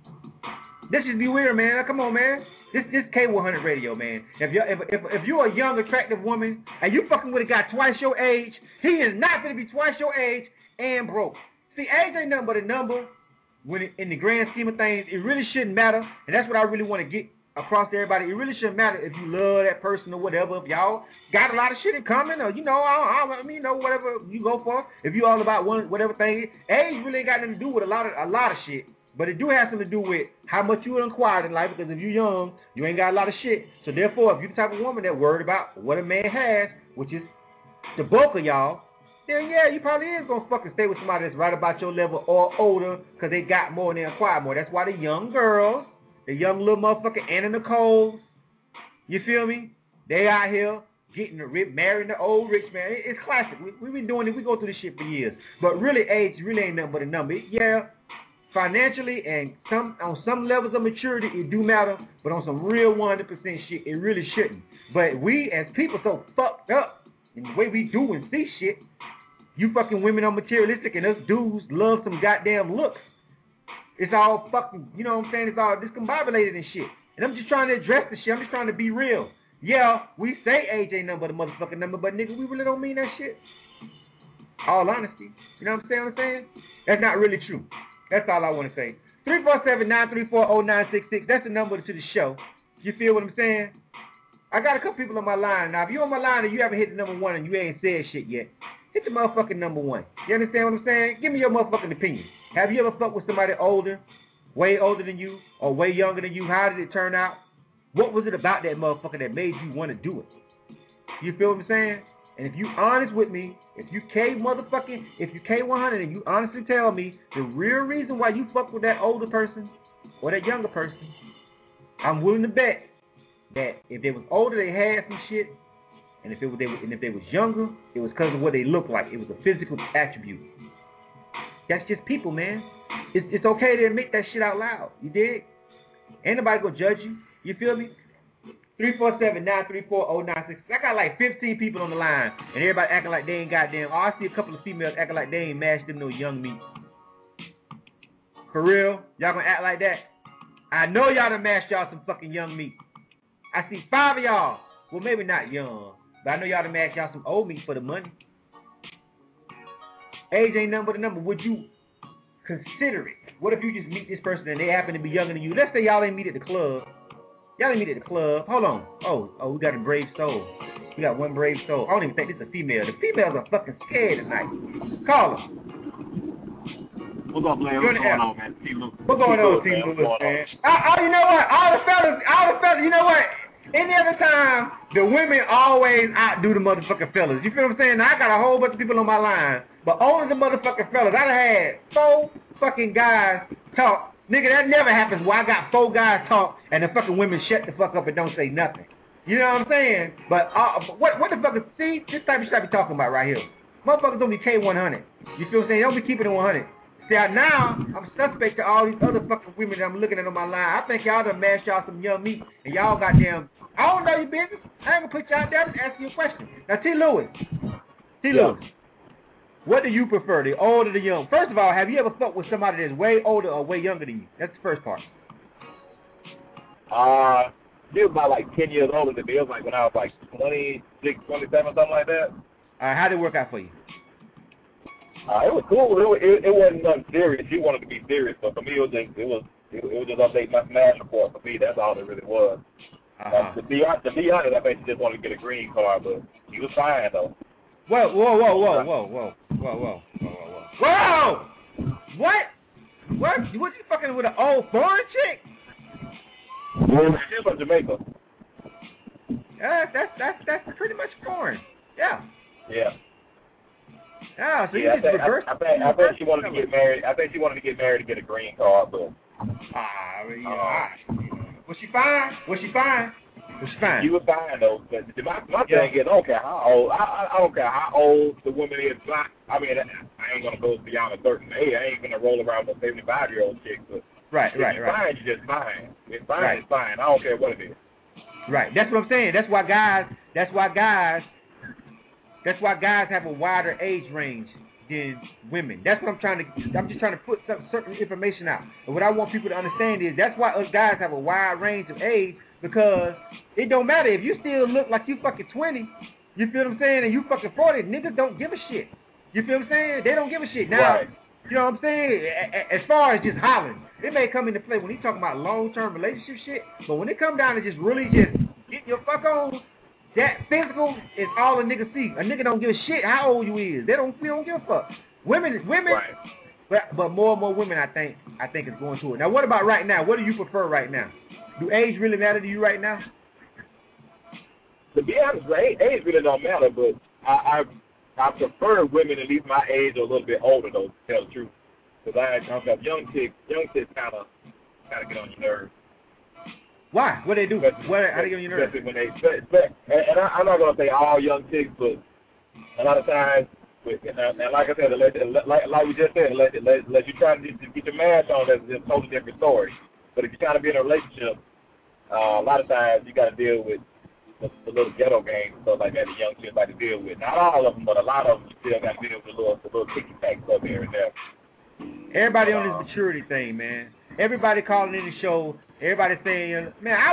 This just be weird, man. Come on, man. This K100 radio, man. If you're a young, attractive woman and you fucking with a guy twice your age, he is not going to be twice your age and broke. See, age ain't nothing but a number. When in the grand scheme of things, it really shouldn't matter, and that's what I really want to get across to everybody. It really shouldn't matter if you love that person or whatever. If y'all got a lot of shit in common, or I mean, whatever you go for. If you all about whatever thing, age really ain't got nothing to do with a lot of shit. But it do have something to do with how much you inquired in life. Because if you're young, you ain't got a lot of shit. So therefore, if you're the type of woman that worried about what a man has, which is the bulk of y'all, then yeah, you probably is going to fucking stay with somebody that's right about your level or older because they got more and they acquired more. That's why the young girls, the young little motherfucker Anna Nicole's, you feel me? They out here getting marrying the old rich man. It's classic. We've been doing it. We go through this shit for years. But really, age really ain't nothing but a number. Yeah, financially and on some levels of maturity, it do matter. But on some real 100% shit, it really shouldn't. But we as people so fucked up in the way we do and see shit. You fucking women are materialistic and us dudes love some goddamn looks. It's all fucking, you know what I'm saying? It's all discombobulated and shit. And I'm just trying to address the shit. I'm just trying to be real. Yeah, we say age ain't nothing but a motherfucking number, but nigga, we really don't mean that shit. All honesty. You know what I'm saying? That's not really true. That's all I want to say. 347-934-0966. That's the number to the show. You feel what I'm saying? I got a couple people on my line. Now, if you're on my line and you haven't hit the number 1 and you ain't said shit yet, hit the motherfucking number 1. You understand what I'm saying? Give me your motherfucking opinion. Have you ever fucked with somebody older, way older than you, or way younger than you? How did it turn out? What was it about that motherfucker that made you want to do it? You feel what I'm saying? And if you honest with me, if you K100 and you honestly tell me the real reason why you fuck with that older person or that younger person, I'm willing to bet that if they was older, they had some shit. And if they was younger, it was because of what they looked like. It was a physical attribute. That's just people, man. It's okay to admit that shit out loud. You dig? Ain't nobody gonna judge you. You feel me? 347-934-0966. I got like 15 people on the line, and everybody acting like they ain't goddamn. Oh, I see a couple of females acting like they ain't mashed them no young meat. For real? Y'all gonna act like that? I know y'all done mashed y'all some fucking young meat. I see 5 of y'all. Well, maybe not young. But I know y'all done mashed y'all some old meat for the money. Age ain't nothing but a number. Would you consider it? What if you just meet this person and they happen to be younger than you? Let's say y'all ain't meet at the club. Y'all ain't meet at the club. Hold on. Oh, we got a brave soul. We got one brave soul. I don't even think this is a female. The females are fucking scared tonight. Call her. What's up, Blair? What's going on, man? What's going on, T. Lewis, man? You know what? All the fellas, you know what? Any other time, the women always outdo the motherfucking fellas. You feel what I'm saying? Now, I got a whole bunch of people on my line, but only the motherfucking fellas. I done had 4 fucking guys talk. Nigga, that never happens where I got 4 guys talk and the fucking women shut the fuck up and don't say nothing. You know what I'm saying? But what the fuck is, see, this type of shit I be talking about right here. Motherfuckers don't be K100. You feel what I'm saying? They don't be keeping it 100. See, now, I'm suspect to all these other fucking women that I'm looking at on my line. I think y'all done mashed y'all some young meat and y'all goddamn, I don't know your business. I ain't gonna put you out there. I'm just asking you a question. Now, T. Lewis, what do you prefer, the old or the young? First of all, have you ever fucked with somebody that's way older or way younger than you? That's the first part. He was about like 10 years older than me. It was like when I was like 26, 27, something like that. How did it work out for you? It was cool. It wasn't nothing serious. He wanted to be serious, but for me, it was just update my smash report. For me, that's all it really was. To be honest, I think he just wanted to get a green card, but he was fine though. Whoa! What? What you fucking with an old foreign chick? She's from Jamaica. That's pretty much foreign. Yeah. Yeah. Oh, so yeah, you just reversed. I bet she wanted to get married. I think she wanted to get married to get a green card, but. Was she fine? It's fine. You were fine though. But my thing is, I don't care how old. I don't care how old the woman is. I mean, I ain't gonna go beyond a certain age. I ain't gonna roll around with a 75-year-old chick. But right. Fine, you're just fine. It's fine. It's fine. I don't care what it is. Right. That's what I'm saying. That's why guys have a wider age range than women. That's what I'm just trying to put certain information out. And what I want people to understand is that's why us guys have a wide range of age, because it don't matter if you still look like you fucking 20, you feel what I'm saying, and you fucking 40, niggas don't give a shit. You feel what I'm saying? They don't give a shit. Now, you know what I'm saying? As far as just hollering, it may come into play when he's talking about long-term relationship shit, but when it come down to just really just get your fuck on, that physical is all a nigga see. A nigga don't give a shit how old you is. We don't give a fuck. Women, but more and more women, I think is going to it. Now, what about right now? What do you prefer right now? Do age really matter to you right now? To be honest, age really don't matter, but I prefer women at least my age or a little bit older, though, to tell the truth. Because young chicks kind of get on your nerves. Why? What they do? How they get on your nerves? And I'm not gonna say all young chicks, but a lot of times, and like I said, like we just said, unless you try to get your mask on, that's a totally different story. But if you're trying to be in a relationship, a lot of times you got to deal with the little ghetto games and stuff like that the young chicks like to deal with. Not all of them, but a lot of them you still got to deal with the little ticky tack stuff here and there. Everybody on this maturity thing, man. Everybody calling in the show. Everybody saying, man, I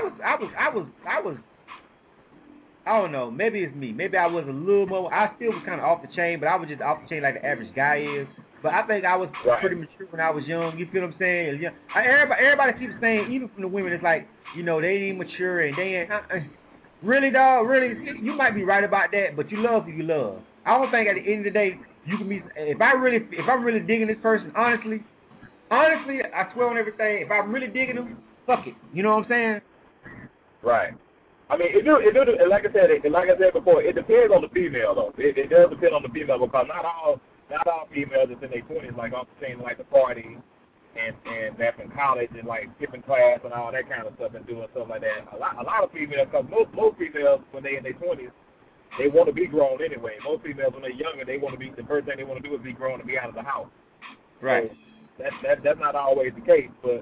don't know. Maybe it's me. Maybe I was a little more. I still was kind of off the chain, but I was just off the chain like the average guy is. But I think I was pretty mature when I was young. You feel what I'm saying? Everybody keeps saying, even from the women, it's like, you know, they ain't mature and they ain't. Really, dog? Really? You might be right about that, but you love who you love. I don't think at the end of the day you can be. If I'm really digging this person, honestly, I swear on everything. If I'm really digging them, fuck it. You know what I'm saying? Right. I mean, like I said before, it depends on the female though. It does depend on the female because not all females that's in their 20s like off the chain like the party and that's in college and like skipping class and all that kind of stuff and doing stuff like that. A lot of females, because most females when they in their 20s, they want to be grown anyway. Most females when they're younger, they want to be, the first thing they want to do is be grown and be out of the house. Right. So that's not always the case, but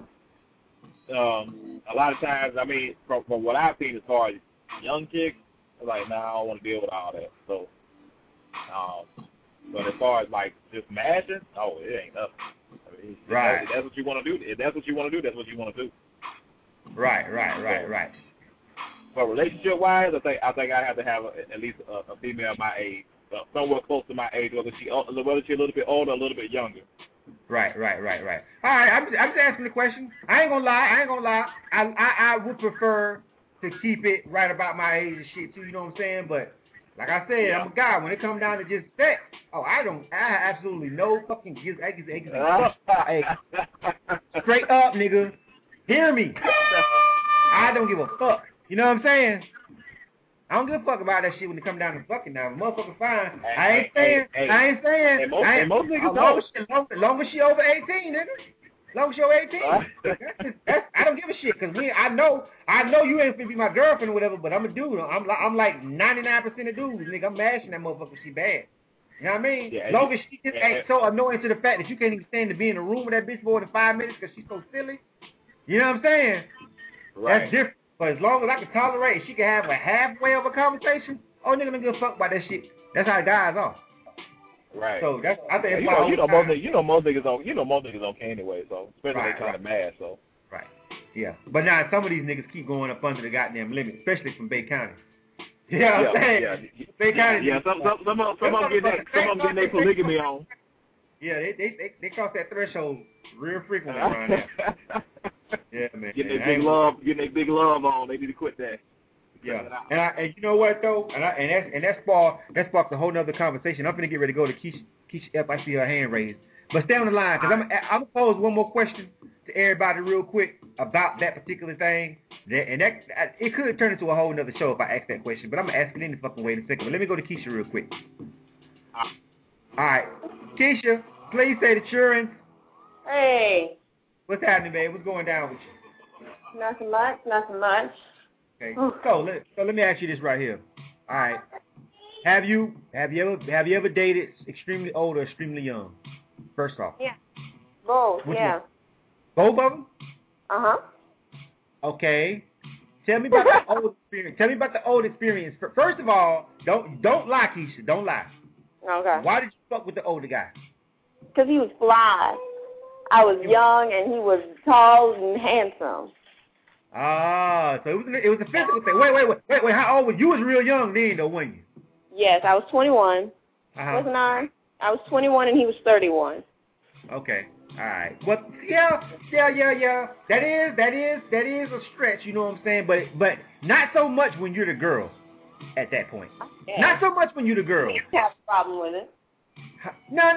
a lot of times, I mean, from what I've seen as far as young chicks, like, nah, I don't want to deal with all that. So, but as far as like just mashing, it ain't nothing. I mean, right. If that's what you want to do. If that's what you want to do, that's what you want to do. Right. But relationship-wise, I think I have to have at least a female my age, somewhere close to my age, whether she's a little bit older, or a little bit younger. Right. All right, I'm just asking the question. I ain't gonna lie. I would prefer to keep it right about my age and shit too. You know what I'm saying? But like I said, I'm a guy. When it comes down to just sex, I have absolutely no fucking straight up, nigga. Hear me? I don't give a fuck. You know what I'm saying? I don't give a fuck about that shit when it come down to fucking now. Motherfucker fine. I ain't saying. Most niggas don't. Long as she over 18, nigga. Long as she over 18. I don't give a shit, because I know you ain't finna be my girlfriend or whatever, but I'm a dude. I'm like 99% of dudes, nigga. I'm mashing that motherfucker if she bad. You know what I mean? Yeah, long as she just ain't so annoying to the fact that you can't even stand to be in a room with that bitch for more than 5 minutes because she's so silly. You know what I'm saying? Right. That's different. But as long as I can tolerate, she can have a halfway of a conversation. Nigga don't give a fuck about that shit. That's how guys are. Right. So that's I think most niggas don't care anyway. So especially they trying to mash. So. Right. Yeah. But now some of these niggas keep going up under the goddamn limit, especially from Bay County. You know what I'm saying? Yeah. Bay County. Yeah. Some of them getting their polygamy on. Yeah, they cross that threshold real frequently around there. Yeah, man. Getting their big love on. They need to quit that. Yeah, and you know what though, and that sparked a whole nother conversation. I'm gonna get ready to go to Keisha F. I see her hand raised, but stay on the line because I'm gonna pose one more question to everybody real quick about that particular thing. It could turn into a whole nother show if I ask that question, but I'm gonna ask it any fucking way in a second. But let me go to Keisha real quick. All right, Keisha, please say the children. Hey. What's happening, babe? What's going down with you? Nothing much. Okay. So let me ask you this right here. All right. Have you ever dated extremely old or extremely young? First off. Yeah. Both. Which yeah. one? Both of them? Uh-huh. Okay. Tell me about the old experience. Tell me about the old experience. First of all, don't lie, Keisha. Don't lie. Okay. Why did you fuck with the older guy? Because he was fly. I was young and he was tall and handsome. Ah, so it was a physical thing. Wait. How old was you? You was real young then, though, weren't you? Yes, I was 21. Wasn't I? I was 21 and he was 31. Okay. All right. Well, yeah. That is a stretch. You know what I'm saying? But not so much when you're the girl. At that point. Yeah. Not so much when you're the girl. You have a problem with it. No.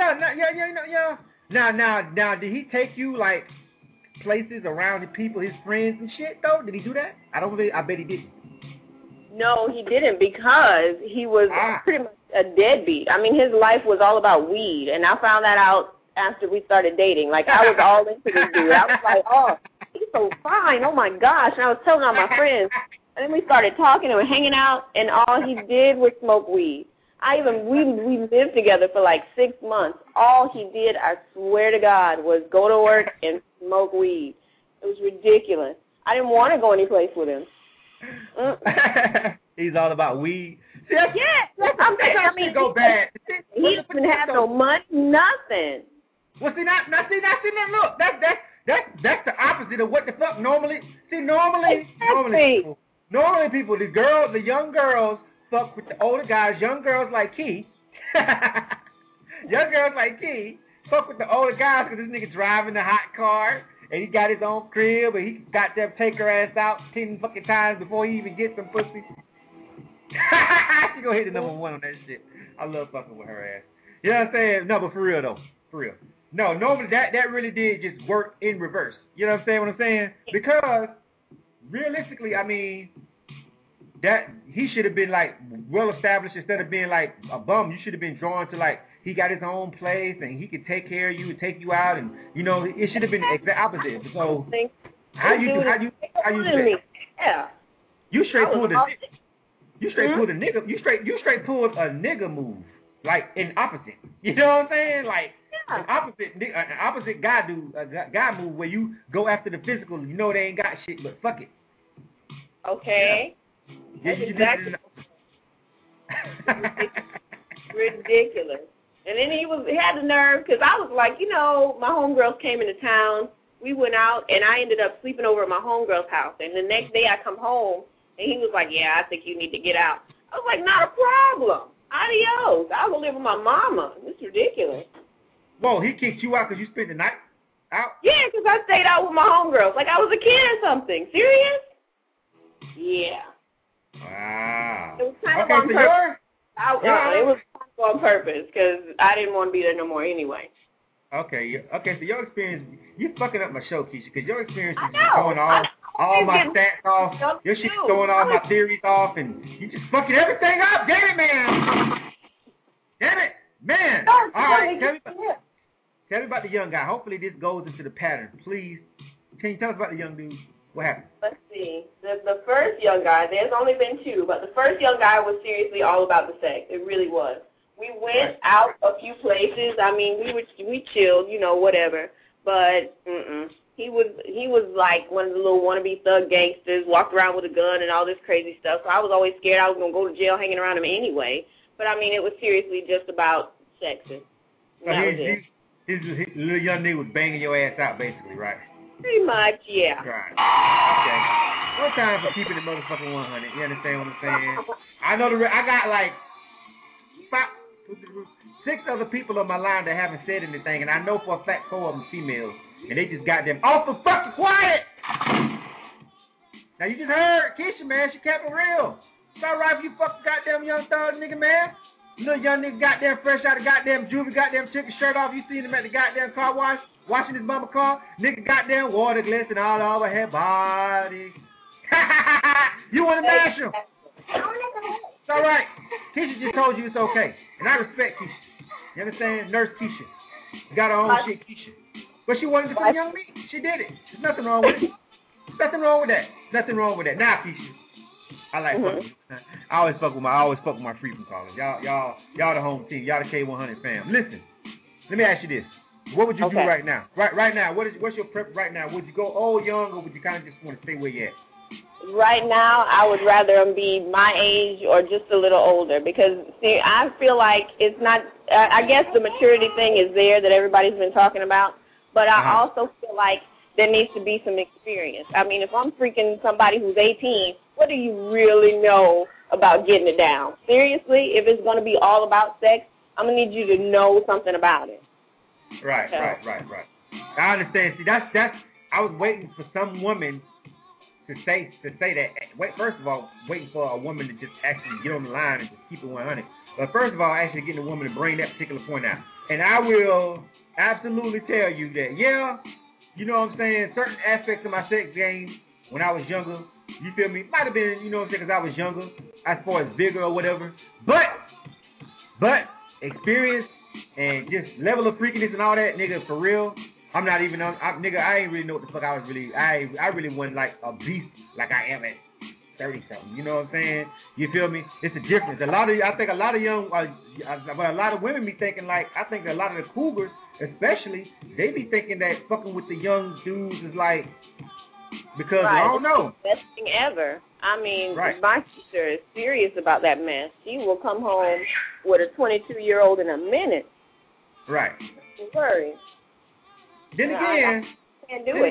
Now, did he take you like places around the people, his friends and shit though? Did he do that? I bet he didn't. No, he didn't because he was pretty much a deadbeat. I mean, his life was all about weed, and I found that out after we started dating. Like, I was all into this dude. I was like, oh, he's so fine. Oh, my gosh. And I was telling all my friends. And then we started talking and hanging out, and all he did was smoke weed. We lived together for like 6 months. All he did, I swear to God, was go to work and smoke weed. It was ridiculous. I didn't want to go any place with him. He's all about weed. See, that's something. I mean, go bad. He didn't have no money, nothing. Well, see, look, that's the opposite of what the fuck normally. See, normally people, the young girls fuck with the older guys. Young girls like Key, fuck with the older guys because this nigga driving the hot car and he got his own crib and he got them take her ass out 10 fucking times before he even gets some pussy. She gonna hit the number one on that shit. I love fucking with her ass. You know what I'm saying? No, but for real though, for real. No, normally that really did just work in reverse. You know what I'm saying? What I'm saying? Because realistically, I mean, that he should have been like well established instead of being like a bum. You should have been drawn to like he got his own place and he could take care of you and take you out and you know it should have been the exact opposite. So how you yeah. You straight pulled a nigga move like in opposite. You know what I'm saying? Like an opposite guy move where you go after the physical. You know they ain't got shit, but fuck it. Okay. Yeah. That's exactly ridiculous. And then he had the nerve because I was like, you know, my homegirls came into town. We went out and I ended up sleeping over at my homegirl's house. And the next day I come home and he was like, yeah, I think you need to get out. I was like, not a problem. Adios. I'll go live with my mama. It's ridiculous. Whoa, he kicked you out because you spent the night out? Yeah, because I stayed out with my homegirls like I was a kid or something. Serious? Yeah. Wow. It was kind of on purpose. It was kind of on purpose because I didn't want to be there no more anyway. Okay, so your experience, you fucking up my show, Keisha, because your experience is throwing all my stats off. Your shit's throwing all my theories off, and you just fucking everything up. Damn it, man. Damn it, man. All right, tell me about the young guy. Hopefully this goes into the pattern. Please, can you tell us about the young dude? What happened? Let's see. The first young guy, there's only been two, but the first young guy was seriously all about the sex. It really was. We went out a few places. I mean, we chilled, you know, whatever. But he was like one of the little wannabe thug gangsters, walked around with a gun and all this crazy stuff. So I was always scared I was gonna go to jail hanging around him anyway. But I mean, it was seriously just about sexing. So his little young nigga was banging your ass out, basically, right? Pretty much, yeah. Right. Okay. No time for keeping the motherfucking 100. You understand what I'm saying? I know I got like 6 other people on my line that haven't said anything, and I know for a fact 4 of them females, and they just got them awful fucking quiet. Now you just heard Keisha, man. She kept it real. It's all right if you fucking goddamn young thug nigga, man. Little young nigga goddamn fresh out of goddamn juvie, goddamn took his shirt off. You seen him at the goddamn car wash, washing his mama car. Nigga goddamn water glistening all over her body. You want to mash him? It's all right. Keisha just told you it's okay. And I respect Keisha. You understand? Nurse Keisha. Got her own shit, Keisha. But she wanted to put young meat. She did it. There's nothing wrong with it. Nothing wrong with that. Nothing wrong with that. Now, Keisha, I like fucking. I always fuck with my frequent callers. Y'all the home team. Y'all the K100 fam. Listen, let me ask you this. What would you do right now? Right now, what's your prep right now? Would you go old, young, or would you kind of just want to stay where you at? Right now, I would rather be my age or just a little older because, see, I feel like it's not, I guess the maturity thing is there that everybody's been talking about, but I also feel like there needs to be some experience. I mean, if I'm freaking somebody who's 18, what do you really know about getting it down? Seriously, if it's going to be all about sex, I'm going to need you to know something about it. Right. I understand. See, that's. I was waiting for some woman to say that. First of all, waiting for a woman to just actually get on the line and just keep it 100. But first of all, actually getting a woman to bring that particular point out. And I will absolutely tell you that, yeah, you know what I'm saying, certain aspects of my sex game when I was younger, you feel me, might have been, you know what I'm saying, because I was younger, as far as bigger or whatever. But experience and just level of freakiness and all that, nigga, for real, I'm not even on, nigga, I ain't really know what the fuck I was really, I really wasn't like a beast like I am at 30-something, you know what I'm saying? You feel me? It's a difference. I think a lot of young, but a lot of women be thinking like, I think that a lot of the cougars, especially, they be thinking that fucking with the young dudes is like, because I don't know. It's the best thing ever. I mean, my sister is serious about that mess. She will come home with a 22-year-old in a minute. Right. Don't worry. Then again, I can't do it.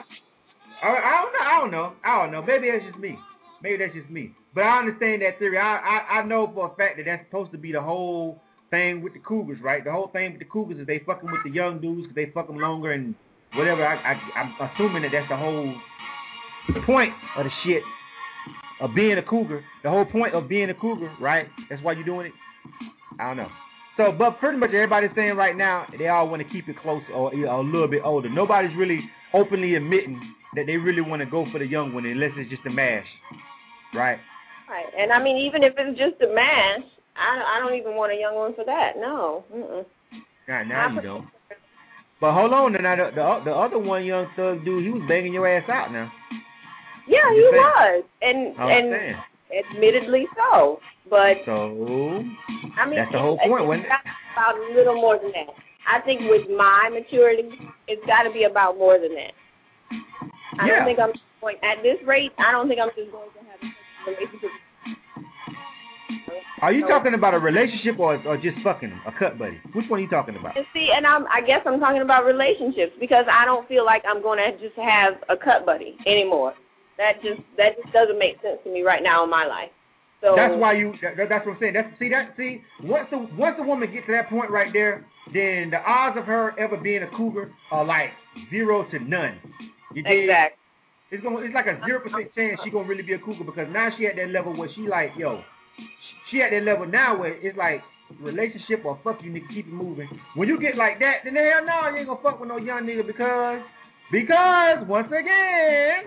I don't know. Maybe that's just me. But I understand that theory. I know for a fact that that's supposed to be the whole thing with the cougars, right? The whole thing with the cougars is they fucking with the young dudes because they fuck them longer and whatever. I'm assuming that that's the whole point of the shit of being a cougar. The whole point of being a cougar, right? That's why you're doing it. I don't know. So, but pretty much everybody's saying right now they all want to keep it close or a little bit older. Nobody's really openly admitting that they really want to go for the young one unless it's just a mash, right? Right, and I mean, even if it's just a mash, I don't even want a young one for that. No. Now you don't. But hold on, now the other one young thug dude, he was banging your ass out now. Yeah, he was, and admittedly so. But so I mean, that's the whole point, wasn't it? About a little more than that. I think with my maturity, it's got to be about more than that. I don't think I'm going at this rate. I don't think I'm just going to have a relationship. Are you talking about a relationship or just fucking him, a cut buddy? Which one are you talking about? And see, and I guess I'm talking about relationships because I don't feel like I'm going to just have a cut buddy anymore. That just doesn't make sense to me right now in my life. So that's why that's what I'm saying. Once a woman gets to that point right there, then the odds of her ever being a cougar are like 0 to none. You dig? Exactly. It's like a 0% chance she gonna really be a cougar because now she at that level where she like, she at that level now where it's like relationship or fuck you nigga, keep it moving. When you get like that, then hell no, you ain't gonna fuck with no young nigga because once again,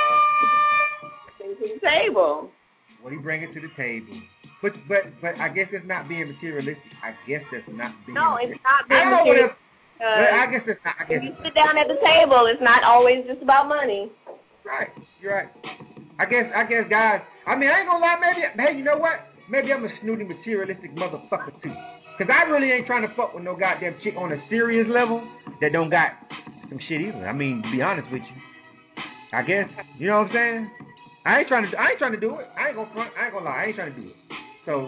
to the table. What he bring it to the table. But I guess it's not being materialistic. No, it's not being materialistic. I guess it's not. When you sit down at the table, it's not always just about money. Right. You're right. I guess, guys. I mean, I ain't gonna lie. Hey, you know what? Maybe I'm a snooty materialistic motherfucker too. Cause I really ain't trying to fuck with no goddamn chick on a serious level that don't got some shit either. I mean, to be honest with you, I guess you know what I'm saying. I ain't trying to do it. I ain't gonna front. I ain't gonna lie. I ain't trying to do it. So,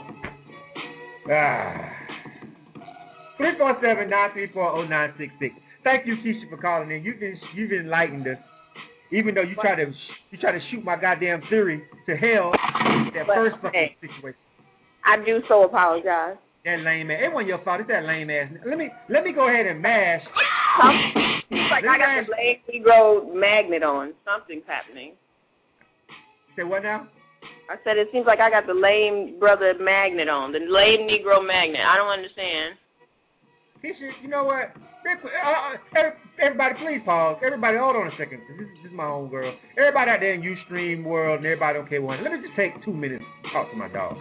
347-934-0966. Thank you, Keisha, for calling in. You've enlightened us. Even though you try to shoot my goddamn theory to hell, that first fucking situation. I do so apologize. That lame ass. It wasn't your fault. It's that lame ass. Let me go ahead and mash. It's like I got the lame Negro magnet on. Something's happening. Say what now? I said it seems like I got the lame brother magnet on. The lame Negro magnet. I don't understand. Keisha, you know what? Everybody, please pause. Everybody, hold on a second. This is my own girl. Everybody out there in Ustream world and everybody on K1. Let me just take 2 minutes to talk to my dog.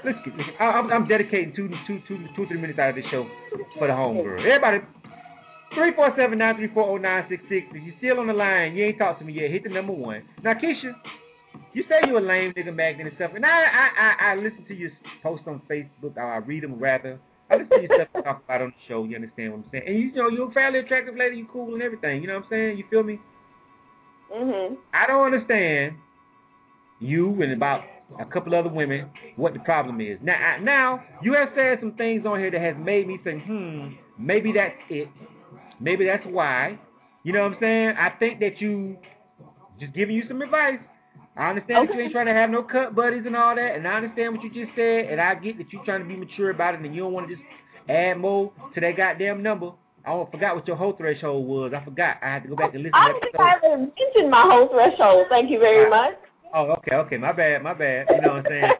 I'm dedicating 2-3 minutes out of this show for the home girl. Everybody, 347-934-0966. If you're still on the line, you ain't talked to me yet, hit the number 1. Now, Keisha, you say you a lame nigga back then and stuff, and I listen to your posts on Facebook, or I read them rather. I listen to your stuff you talk about on the show, you understand what I'm saying? And you know, you're a fairly attractive lady, you cool and everything, you know what I'm saying? You feel me? Mhm. I don't understand you and about a couple other women what the problem is. Now you have said some things on here that has made me think, maybe that's it. Maybe that's why. You know what I'm saying? I think that you just giving you some advice. I understand that you ain't trying to have no cut buddies and all that, and I understand what you just said, and I get that you're trying to be mature about it, and you don't want to just add more to that goddamn number. I forgot what your whole threshold was. I forgot. I had to go back and listen to I don't think I ever mentioned my whole threshold. Thank you very much. Oh, okay. My bad. You know what I'm saying?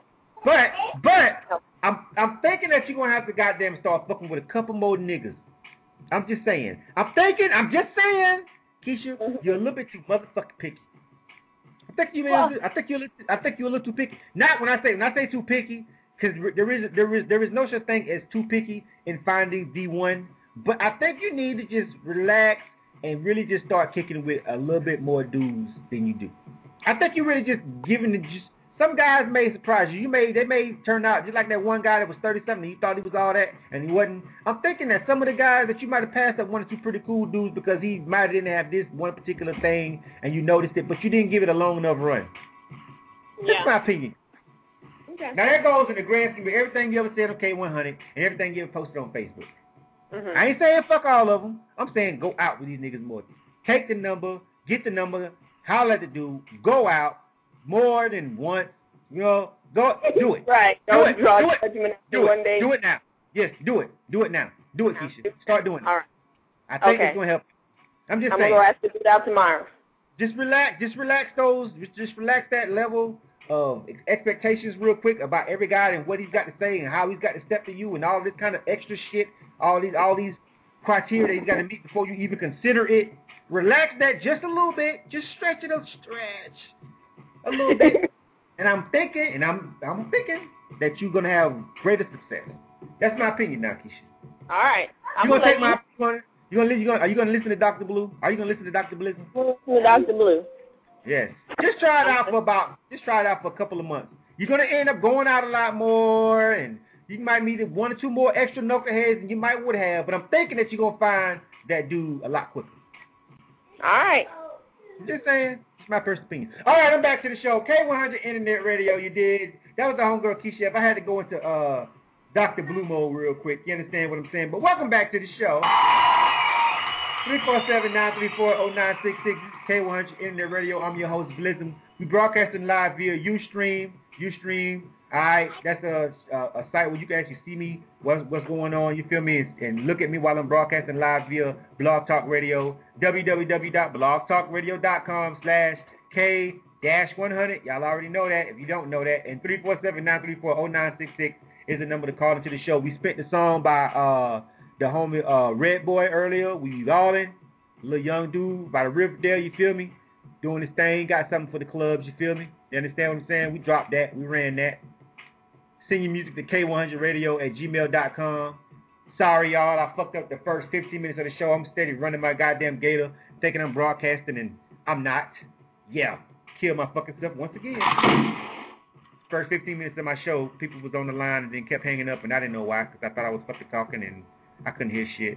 But I'm thinking that you're gonna have to goddamn start fucking with a couple more niggas. I'm just saying. I'm just saying, Keisha, you're a little bit too motherfucking picky. I think you're a little too picky. Not when I say too picky, because there is no such thing as too picky in finding the one. But I think you need to just relax and really just start kicking with a little bit more dudes than you do. I think you really just giving it. Just some guys may surprise you. They may turn out just like that one guy that was 30-something. You thought he was all that, and he wasn't. I'm thinking that some of the guys that you might have passed up one or two pretty cool dudes because he might have didn't have this one particular thing, and you noticed it, but you didn't give it a long enough run. Yeah. That's my opinion. Okay. Now that goes in the grand scheme of everything you ever said on K100 and everything you ever posted on Facebook. Mm-hmm. I ain't saying fuck all of them. I'm saying go out with these niggas more. Take the number, get the number, holler at the dude, go out more than once. You know, go do it. Right. Don't draw judgment after one day. Do it now. Yes, do it. Do it now. Do it, Keisha. Start doing it. All right. I think it's gonna help. I'm saying. I'm gonna go ask to do it out tomorrow. Just relax that level of expectations real quick about every guy and what he's got to say and how he's got to step to you and all this kind of extra shit, all these criteria that he's got to meet before you even consider it. Relax that just a little bit. Just stretch it up, a little bit. And I'm thinking that you're gonna have greater success. That's my opinion now, Keisha. All right. Are you gonna listen to Dr. Blue? Are you gonna listen to Dr. Blizzard? Listen to Dr. Blue. Yes. Just try it out for a couple of months. You're gonna end up going out a lot more, and you might meet one or two more extra knuckleheads than you might would have. But I'm thinking that you're gonna find that dude a lot quicker. All right. Just saying. It's my personal opinion. All right, I'm back to the show. K100 Internet Radio. You did. That was the homegirl Keisha. If I had to go into Dr. Blue mode real quick, you understand what I'm saying? But welcome back to the show. 347-934-0966. This is K100 Internet Radio. I'm your host, Blizzum. We broadcasting live via Ustream. All right, that's a site where you can actually see me, what's going on, you feel me, and look at me while I'm broadcasting live via Blog Talk Radio, www.blogtalkradio.com/K-100. Y'all already know that if you don't know that. And 347-934-0966 is the number to call into the show. We spent the song by the homie Red Boy earlier. We was all in, little young dude by the Riverdale, you feel me, doing his thing, got something for the clubs, you feel me? You understand what I'm saying? We dropped that, we ran that. Send your music to K100radio@gmail.com. Sorry, y'all. I fucked up the first 15 minutes of the show. I'm steady running my goddamn gator, thinking I'm broadcasting, and I'm not. Yeah. Kill my fucking self once again. First 15 minutes of my show, people was on the line and then kept hanging up, and I didn't know why, because I thought I was fucking talking, and I couldn't hear shit.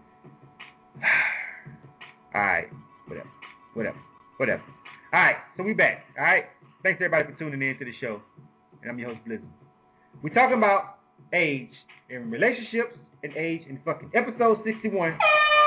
All right. Whatever. All right. So we back. All right. Thanks, everybody, for tuning in to the show. And I'm your host, Blizzard. We're talking about age and relationships and age and fucking episode 61.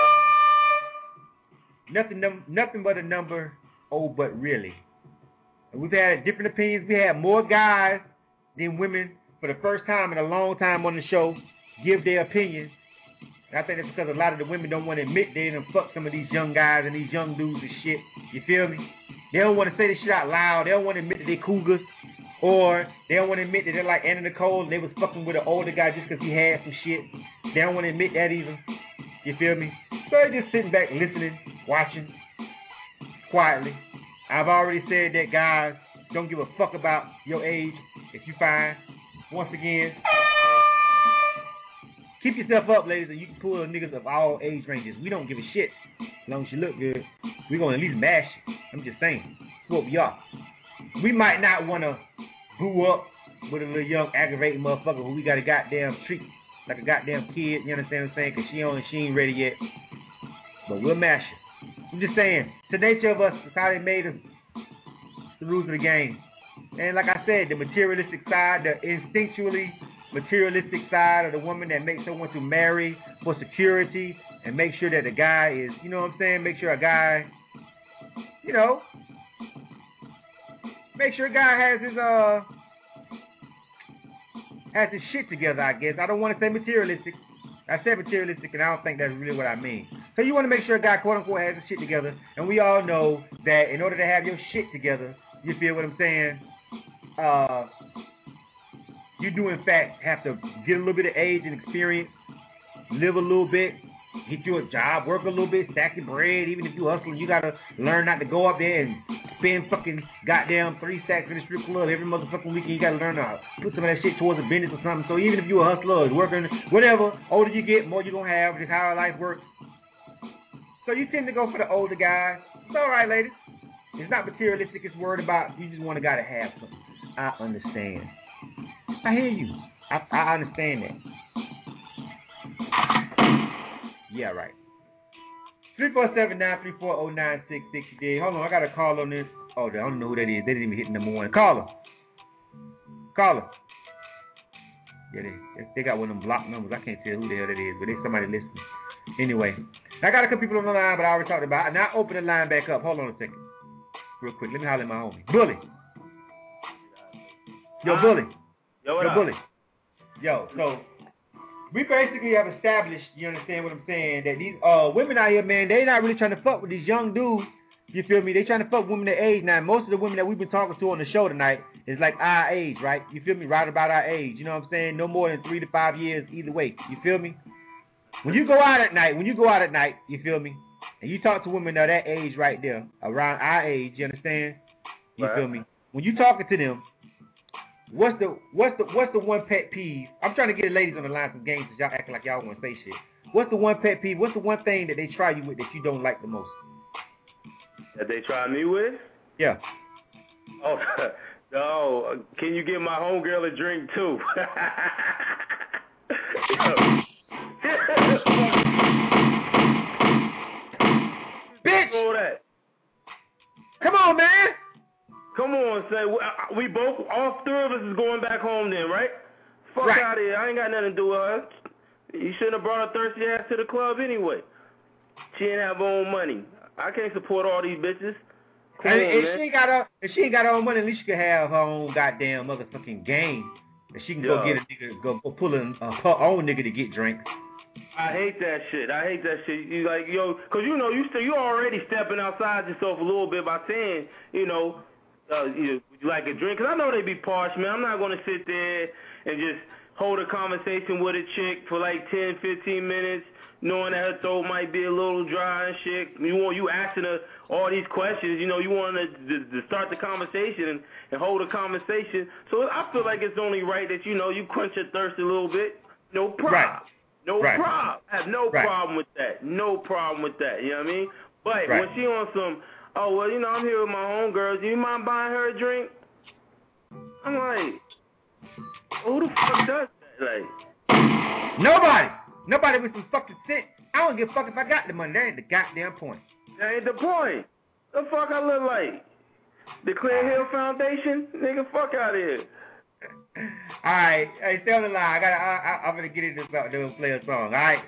Nothing but a number, oh, but really. And we've had different opinions. We had more guys than women for the first time in a long time on the show give their opinions. And I think that's because a lot of the women don't want to admit they done fuck some of these young guys and these young dudes and shit. You feel me? They don't want to say this shit out loud. They don't want to admit that they cougars. Or they don't want to admit that they're like Anna Nicole and they was fucking with an older guy just because he had some shit. They don't want to admit that either. You feel me? So they're just sitting back listening, watching, quietly. I've already said that guys don't give a fuck about your age if you find. Once again, Keep yourself up, ladies, and you can pull niggas of all age ranges. We don't give a shit. As long as you look good, we're going to at least mash you. I'm just saying. That's what we are. We might not want to boo up with a little young aggravating motherfucker who we got to goddamn treat like a goddamn kid, you understand what I'm saying? Because she ain't ready yet. But we'll mash her. I'm just saying, it's the nature of us. It's how they made us. The rules of the game. And like I said, the materialistic side, the instinctually materialistic side of the woman that makes her want to marry for security and make sure that the guy is, you know what I'm saying? Make sure a guy, you know, make sure a guy has his shit together, I guess. I don't want to say materialistic. I said materialistic, and I don't think that's really what I mean. So you want to make sure a guy, quote-unquote, has his shit together. And we all know that in order to have your shit together, you feel what I'm saying? You do, in fact, have to get a little bit of age and experience, live a little bit, get you a job, work a little bit, stack your bread. Even if you hustling, you got to learn not to go up there and spend fucking goddamn 3 stacks in the strip club every motherfucking weekend. You got to learn to put some of that shit towards a business or something. So even if you a hustler, working, whatever, older you get, more you going to have. Just how life works. So you tend to go for the older guys. It's all right, ladies. It's not materialistic. It's worried about you just want a guy to have something. I understand. I hear you. I understand that. Yeah, right. 347-934-0966. Hold on, I got a call on this. Oh, I don't know who that is. They didn't even hit number one. Caller. Yeah, they got one of them blocked numbers. I can't tell who the hell that is, but there's somebody listening. Anyway, I got a couple people on the line, but I already talked about it. Now open the line back up. Hold on a second. Real quick. Let me holler at my homie. Bully. Yo, Bully. Yo, Bully. Yo, so we basically have established, you understand what I'm saying, that these women out here, man, they not really trying to fuck with these young dudes. You feel me? They trying to fuck women their age. Now, most of the women that we've been talking to on the show tonight is like our age, right? You feel me? Right about our age. You know what I'm saying? No more than 3 to 5 years either way. You feel me? When you go out at night, you feel me? And you talk to women of that age right there, around our age, you understand? You feel me? When you talking to them, what's the one pet peeve? I'm trying to get the ladies on the line some games because y'all acting like y'all want to say shit. What's the one pet peeve? What's the one thing that they try you with that you don't like the most? That they try me with? Yeah. Oh, no. Can you give my homegirl a drink too? Bitch! That. Come on, man! Come on, say we both, all 3 of us is going back home then, right? Fuck out of here. I ain't got nothing to do with her. You shouldn't have brought her thirsty ass to the club anyway. She ain't have her own money. I can't support all these bitches. If she ain't got her own money, at least she can have her own goddamn motherfucking game. And she can go get a nigga, go pull her own nigga to get drinks. I hate that shit. You like, yo, cause you know you already stepping outside yourself a little bit by saying, you know, would you like a drink? Cause I know they be parched, man. I'm not gonna sit there and just hold a conversation with a chick for like 10, 15 minutes, knowing that her throat might be a little dry and shit. You asking her all these questions. You know, you want to start the conversation and hold a conversation. So I feel like it's only right that you quench your thirst a little bit. No problem. Right. No problem. I have no problem with that. No problem with that. You know what I mean? But when she on some, oh, well, I'm here with my homegirls. Do you mind buying her a drink? I'm like, who the fuck does that? Like, Nobody with some fucking sense. I don't give a fuck if I got the money. That ain't the goddamn point. That ain't the point. The fuck I look like? The Clear Hill Foundation? Nigga, fuck out of here. All right, hey, stay on the line. I'm gonna get into this. Play a song. All right.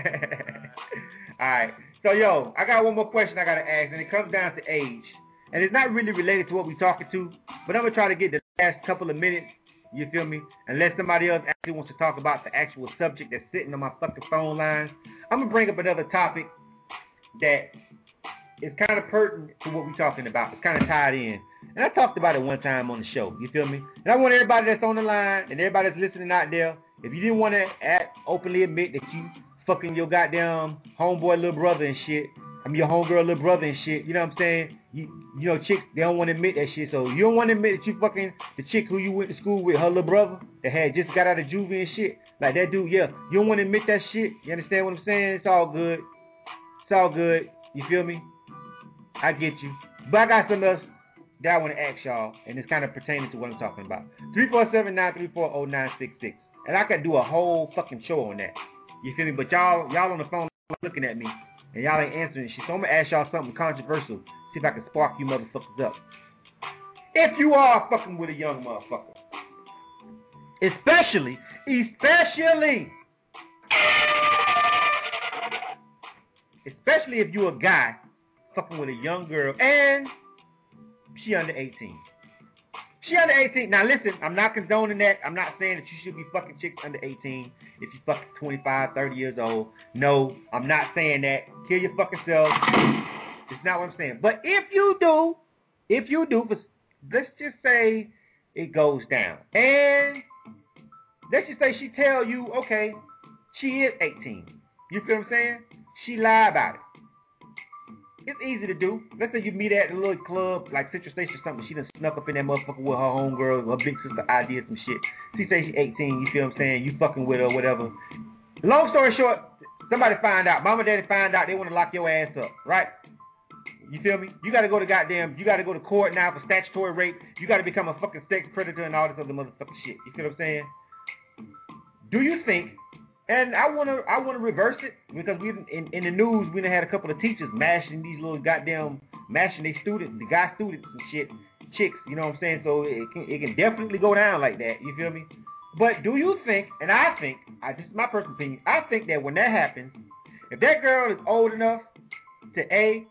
All right. So yo, I got one more question I gotta ask, and it comes down to age, and it's not really related to what we're talking to, but I'm gonna try to get the last couple of minutes. You feel me? Unless somebody else actually wants to talk about the actual subject that's sitting on my fucking phone line, I'm gonna bring up another topic that is kind of pertinent to what we're talking about. It's kind of tied in. And I talked about it one time on the show. You feel me? And I want everybody that's on the line and everybody that's listening out there, if you didn't want to openly admit that you fucking your goddamn homeboy little brother and shit, your homegirl little brother and shit, you know what I'm saying? you know, chicks, they don't want to admit that shit. So you don't want to admit that you fucking the chick who you went to school with, her little brother, that had just got out of juvie and shit. Like that dude, yeah. You don't want to admit that shit. You understand what I'm saying? It's all good. It's all good. You feel me? I get you. But I got something else that I want to ask y'all, and it's kind of pertaining to what I'm talking about. 347-934-0966. And I could do a whole fucking show on that. You feel me? But y'all on the phone looking at me, and y'all ain't answering shit. So I'm going to ask y'all something controversial. See if I can spark you motherfuckers up. If you are fucking with a young motherfucker, especially if you a guy fucking with a young girl and she under 18. She under 18. Now listen, I'm not condoning that. I'm not saying that you should be fucking chicks under 18 if you fucking 25, 30 years old. No, I'm not saying that. Kill your fucking self. It's not what I'm saying. But if you do, let's just say it goes down. And let's just say she tell you, okay, she is 18. You feel what I'm saying? She lie about it. It's easy to do. Let's say you meet at a little club, like Central Station or something. She done snuck up in that motherfucker with her homegirl, her big sister idea, some shit. She say she 18, you feel what I'm saying? You fucking with her or whatever. Long story short, somebody find out. Mama, daddy find out. They want to lock your ass up, right? You feel me? You got to go to court now for statutory rape. You got to become a fucking sex predator and all this other motherfucking shit. You feel what I'm saying? Do you think, and I wanna reverse it, because we in the news we done had a couple of teachers mashing their students, the guy students and shit, chicks, you know what I'm saying? So it can definitely go down like that. You feel me? But do you think, and I think, this is my personal opinion, I think that when that happens, if that girl is old enough to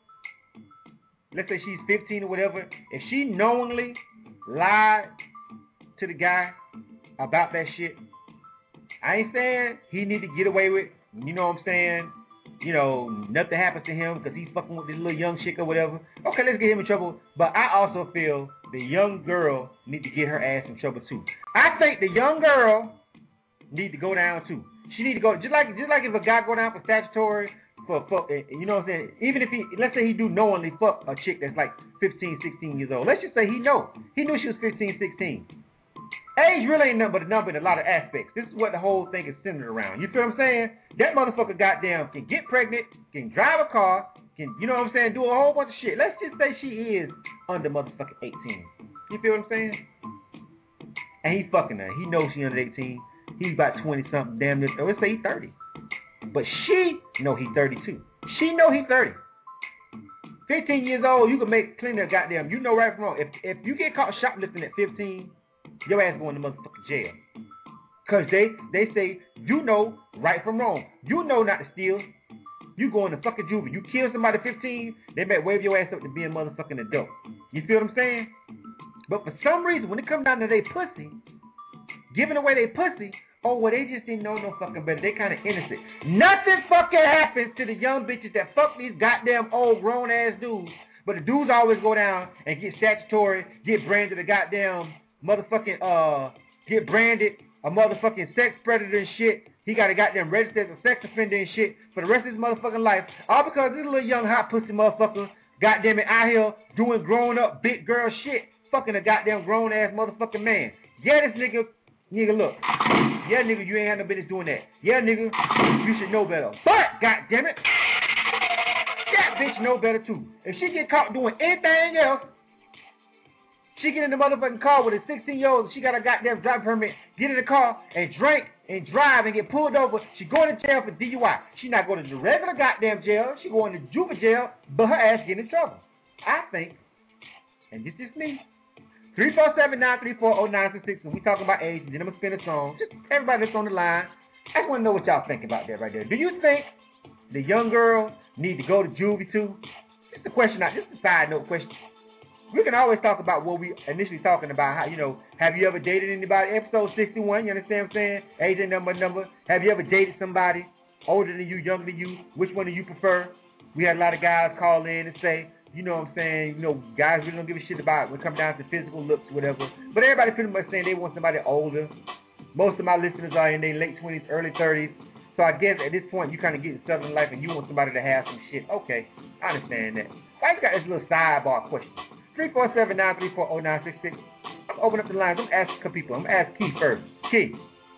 let's say she's 15 or whatever, if she knowingly lied to the guy about that shit, I ain't saying he need to get away with, you know what I'm saying, you know, nothing happens to him because he's fucking with this little young chick or whatever. Okay, let's get him in trouble. But I also feel the young girl need to get her ass in trouble too. I think the young girl need to go down too. She need to go, just like if a guy go down for statutory, for you know what I'm saying, even if let's say he do knowingly fuck a chick that's like 15, 16 years old. Let's just say he knew she was 15, 16. Age really ain't nothing but a number in a lot of aspects. This is what the whole thing is centered around. You feel what I'm saying? That motherfucker goddamn can get pregnant, can drive a car, can, you know what I'm saying, do a whole bunch of shit. Let's just say she is under motherfucking 18. You feel what I'm saying? And he fucking her. He knows she under 18. He's about 20-something, damn near, let's say he's 30. But she know he's 32. She know he's 30. 15 years old, you can make clean that goddamn, you know right from wrong. If you get caught shoplifting at 15, your ass going to motherfucking jail. Because they say, you know right from wrong. You know not to steal. You going to fucking juvie. You kill somebody 15, they better wave your ass up to be a motherfucking adult. You feel what I'm saying? But for some reason, when it comes down to they pussy, giving away they pussy, oh, well, they just didn't know no fucking better. They kind of innocent. Nothing fucking happens to the young bitches that fuck these goddamn old grown-ass dudes. But the dudes always go down and get statutory, get branded a goddamn motherfucking, get branded a motherfucking sex predator and shit. He got a goddamn registered as a sex offender and shit for the rest of his motherfucking life. All because this little young hot pussy motherfucker, goddamn it, out here doing grown-up big girl shit, fucking a goddamn grown-ass motherfucking man. Yeah, this nigga, look. Yeah, nigga, you ain't had no business doing that. Yeah, nigga, you should know better. But, goddamn it, that bitch know better too. If she get caught doing anything else, she get in the motherfucking car with a 16-year-old, she got a goddamn driving permit, get in the car and drink and drive and get pulled over, she going to jail for DUI. She not going to the regular goddamn jail, she going to juvie jail, but her ass get in trouble. I think, and this is me, 347-934-0966, and we talking about age, and then I'm going to spin a song. Just everybody that's on the line, I just want to know what y'all think about that right there. Do you think the young girl need to go to juvie too? Just a question, just a side note question. We can always talk about what we initially talking about, how, you know, have you ever dated anybody? Episode 61, you understand what I'm saying? Age and number. Have you ever dated somebody older than you, younger than you? Which one do you prefer? We had a lot of guys call in and say, you know what I'm saying, you know, guys really don't give a shit about it when it comes down to physical looks, whatever. But everybody pretty much saying they want somebody older. Most of my listeners are in their late 20s, early 30s. So I guess at this point you kind of get in Southern life and you want somebody to have some shit. Okay, I understand that. I just got this little sidebar question. 347-934-0966. I'm open up the lines. I'm asking some people. I'm gonna ask Key first. Key.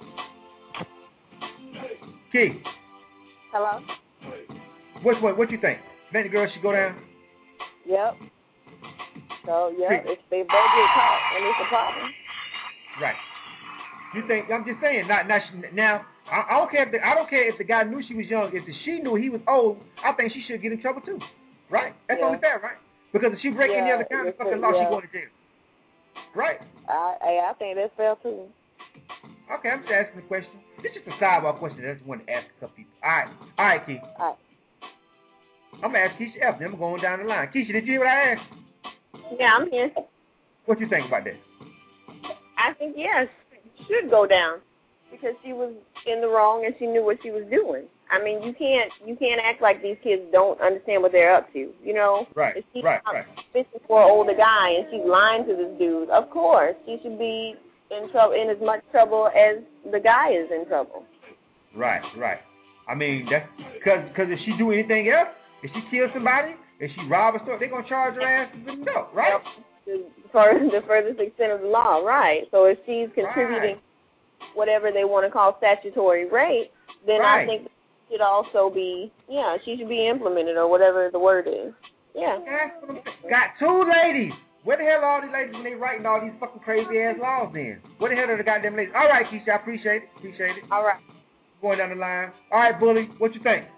Key. Hello? What you think? Think the girl should go down? Yep. So, yeah, if they both get caught, and it's a problem. Right. You think, I'm just saying, now, I don't care if the guy knew she was young. If she knew he was old, I think she should get in trouble too. Right? That's only fair, right? Because if she break any other kind of fucking law, she going to jail. Right? I think that's fair too. Okay, I'm just asking the question. This is just a sidebar question. I just wanted to ask a couple people. All right, Keisha. All right. I'm going to ask Keisha F. Then I'm going down the line. Keisha, did you hear what I asked? Yeah, I'm here. What you think about that? I think, yes, she should go down because she was in the wrong and she knew what she was doing. I mean, you can't act like these kids don't understand what they're up to, you know? Right, if she's right. fishing for an older guy and she's lying to this dude, of course, she should be in trouble, in as much trouble as the guy is in trouble. Right. I mean, that's because if she do anything else, if she kills somebody, if she rob a store, they're going to charge her ass to no, right? For the furthest extent of the law, right. So if she's contributing whatever they want to call statutory rape, then I think it should also be, she should be implemented or whatever the word is. Yeah. Got two ladies. Where the hell are all these ladies when they writing all these fucking crazy-ass laws then? Where the hell are the goddamn ladies? All right, Keisha, I appreciate it. All right. Going down the line. All right, Bully, what you think?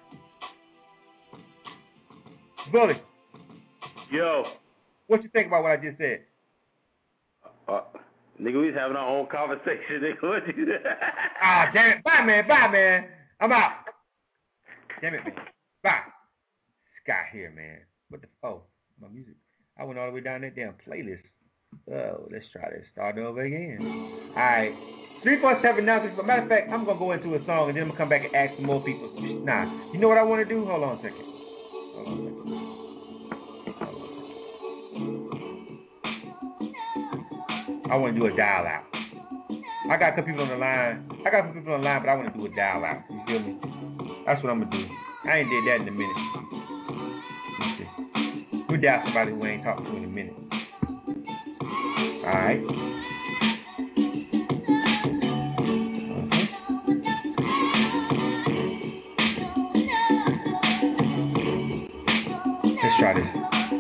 Bully. Yo. What you think about what I just said? Nigga, we was having our own conversation, nigga. What you damn it. Bye, man. I'm out. Damn it, man. Bye. Scott here, man. What the my music. I went all the way down that damn playlist. Oh, let's try this. Start over again. All right. 347 now. Matter of fact, I'm going to go into a song and then I'm going to come back and ask some more people. Nah, you know what I want to do? Hold on a second. I want to do a dial out. I got some people on the line. But I want to do a dial out. You feel me? That's what I'm going to do. I ain't did that in a minute. We'll dial somebody who I ain't talked to in a minute. All right. Let's try this.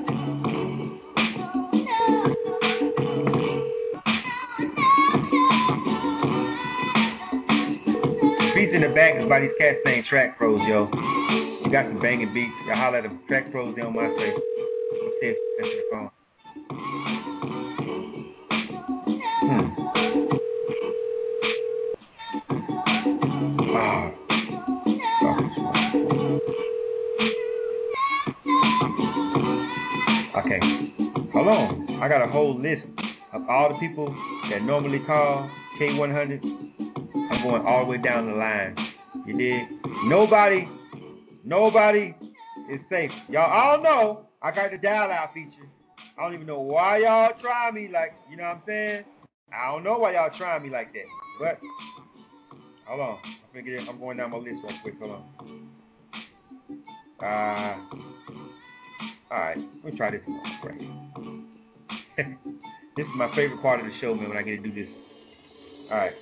Beats in the back is by these cats named Track Pros, yo. You got some banging beats. I holler at the Track Pros there on my face. Let's answer the phone. Okay, hold on. I got a whole list of all the people that normally call K100. I'm going all the way down the line. You dig? Nobody is safe. Y'all all know I got the dial out feature. I don't even know why y'all try me like, you know what I'm saying? I don't know why y'all try me like that. But hold on. I'm going down my list real quick. Hold on. Alright, let me try this one. Right. This is my favorite part of the show, man, when I get to do this. Alright.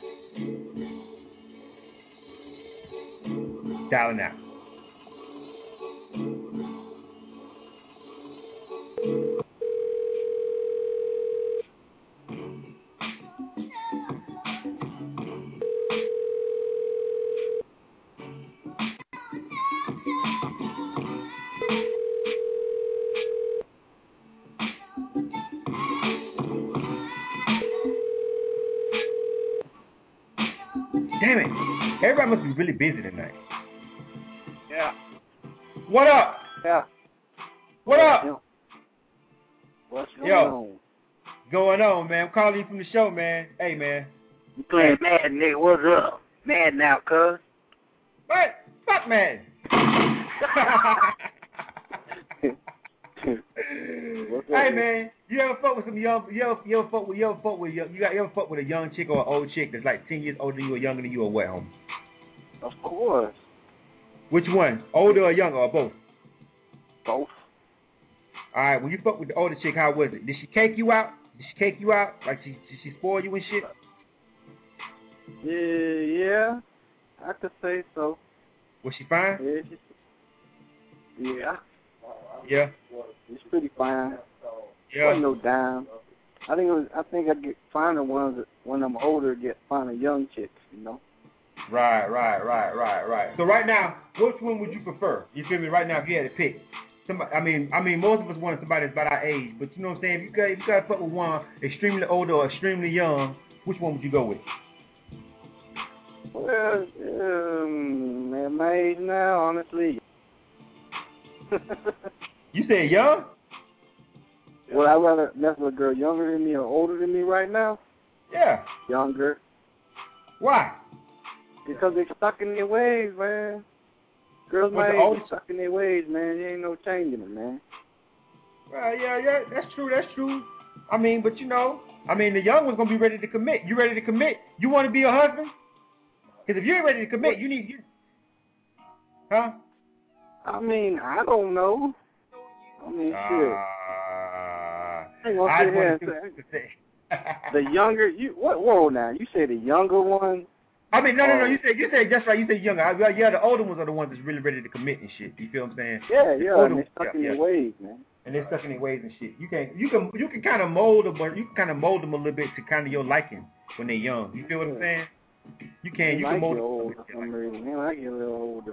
Dialing out. Damn it. Everybody must be really busy tonight. Yeah. What up? Yeah. What up? What's going on? Going on, man. I'm calling you from the show, man. Hey, man. You playing Madden, nigga. What's up? Madden out, cuz. What? Fuck Madden. Hey, man. You ever fuck with some young? You ever fuck with a young chick or an old chick that's like 10 years older than you or younger than you or what, homie? Of course. Which one? Older or younger or both? Both. All right. When you fuck with the older chick, how was it? Did she cake you out? Like did she spoil you and shit? Yeah. I could say so. Was she fine? Yeah. Yeah. It's pretty fine. Yeah. Wasn't no dime. I think I'd get finer ones when I'm older. Get finer young chicks, you know. Right. So right now, which one would you prefer? You feel me? Right now, if you had to pick, somebody. I mean, most of us want somebody that's about our age, but you know what I'm saying? If you gotta fuck with one extremely older or extremely young, which one would you go with? Well, at my age now, honestly. You said young? Would I rather mess with a girl younger than me or older than me right now? Yeah. Younger. Why? Because they're stuck in their ways, man. Girls my age are stuck in their ways, man. There ain't no changing it, man. Well, yeah, that's true. I mean, but you know, the young one's gonna be ready to commit. You ready to commit? You want to be a husband? Because if you ain't ready to commit, you. Huh? I mean, I don't know. I mean, shit. I ain't gonna sit here and say. The younger, whoa now. You say the younger one? I mean, no. You said that's right. You said younger. Yeah, the older ones are the ones that's really ready to commit and shit. You feel what I'm saying? Yeah. And they're stuck in their ways, man. And they're stuck in their ways and shit. You can kind of mold them, but you can kind of mold them a little bit to kind of your liking when they're young. You feel what I'm saying? You can mold them. Older for some reason. Man, I get a little older.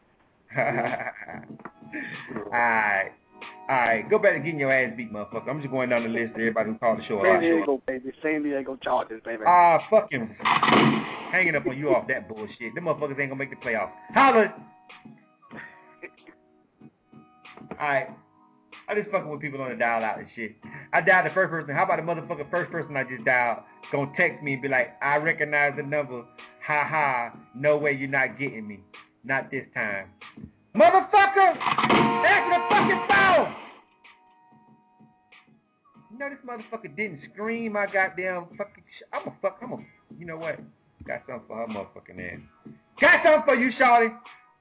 Alright, go back to getting your ass beat, motherfucker. I'm just going down the list of everybody who called the show. San Diego Chargers, baby. Fucking hanging up on you off that bullshit. Them motherfuckers ain't gonna make the playoffs. Holla! Alright, I just fucking with people on the dial out and shit. I dialed the first person. How about the motherfucker first person I just dialed gonna text me and be like, I recognize the number. Ha ha, no way you're not getting me. Not this time. Motherfucker! Answer the fucking phone! You know this motherfucker didn't scream my goddamn fucking you know what? Got something for her motherfucking ass. Got something for you, shawty!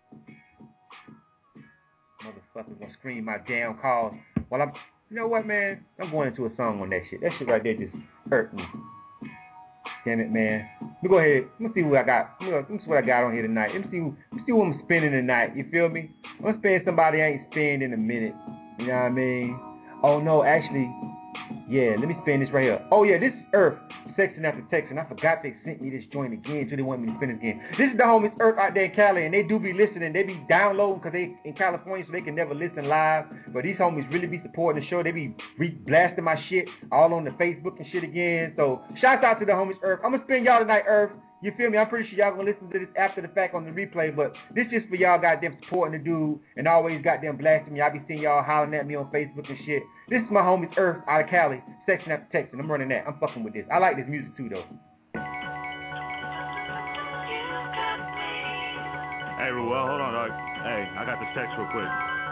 Motherfucker gonna scream my damn calls while you know what, man? I'm going into a song on that shit. That shit right there just hurt me. Damn it, man. Let me go ahead. Let me see what I got. Let me see what I got on here tonight. Let me see what I'm spinning tonight. You feel me? I'm gonna spin somebody I ain't spinned in a minute. You know what I mean? Oh no, actually, yeah. Let me spin this right here. Oh yeah, this is Earth. Sexing after texting. I forgot they sent me this joint again, so they want me to spin it again. This is the homies Earth out there in Cali, and they do be listening. They be downloading because they in California, so they can never listen live. But these homies really be supporting the show. They be blasting my shit all on the Facebook and shit again. So shouts out to the homies Earth. I'm gonna spin y'all tonight, Earth. You feel me? I'm pretty sure y'all gonna listen to this after the fact on the replay, but this just for y'all goddamn supporting the dude and always goddamn blasting me. I be seeing y'all hollering at me on Facebook and shit. This is my homies Earth out of Cali, section after texting. I'm running that. I'm fucking with this. I like this music too, though. Hey, Ruel, hold on, dog. Hey, I got this text real quick.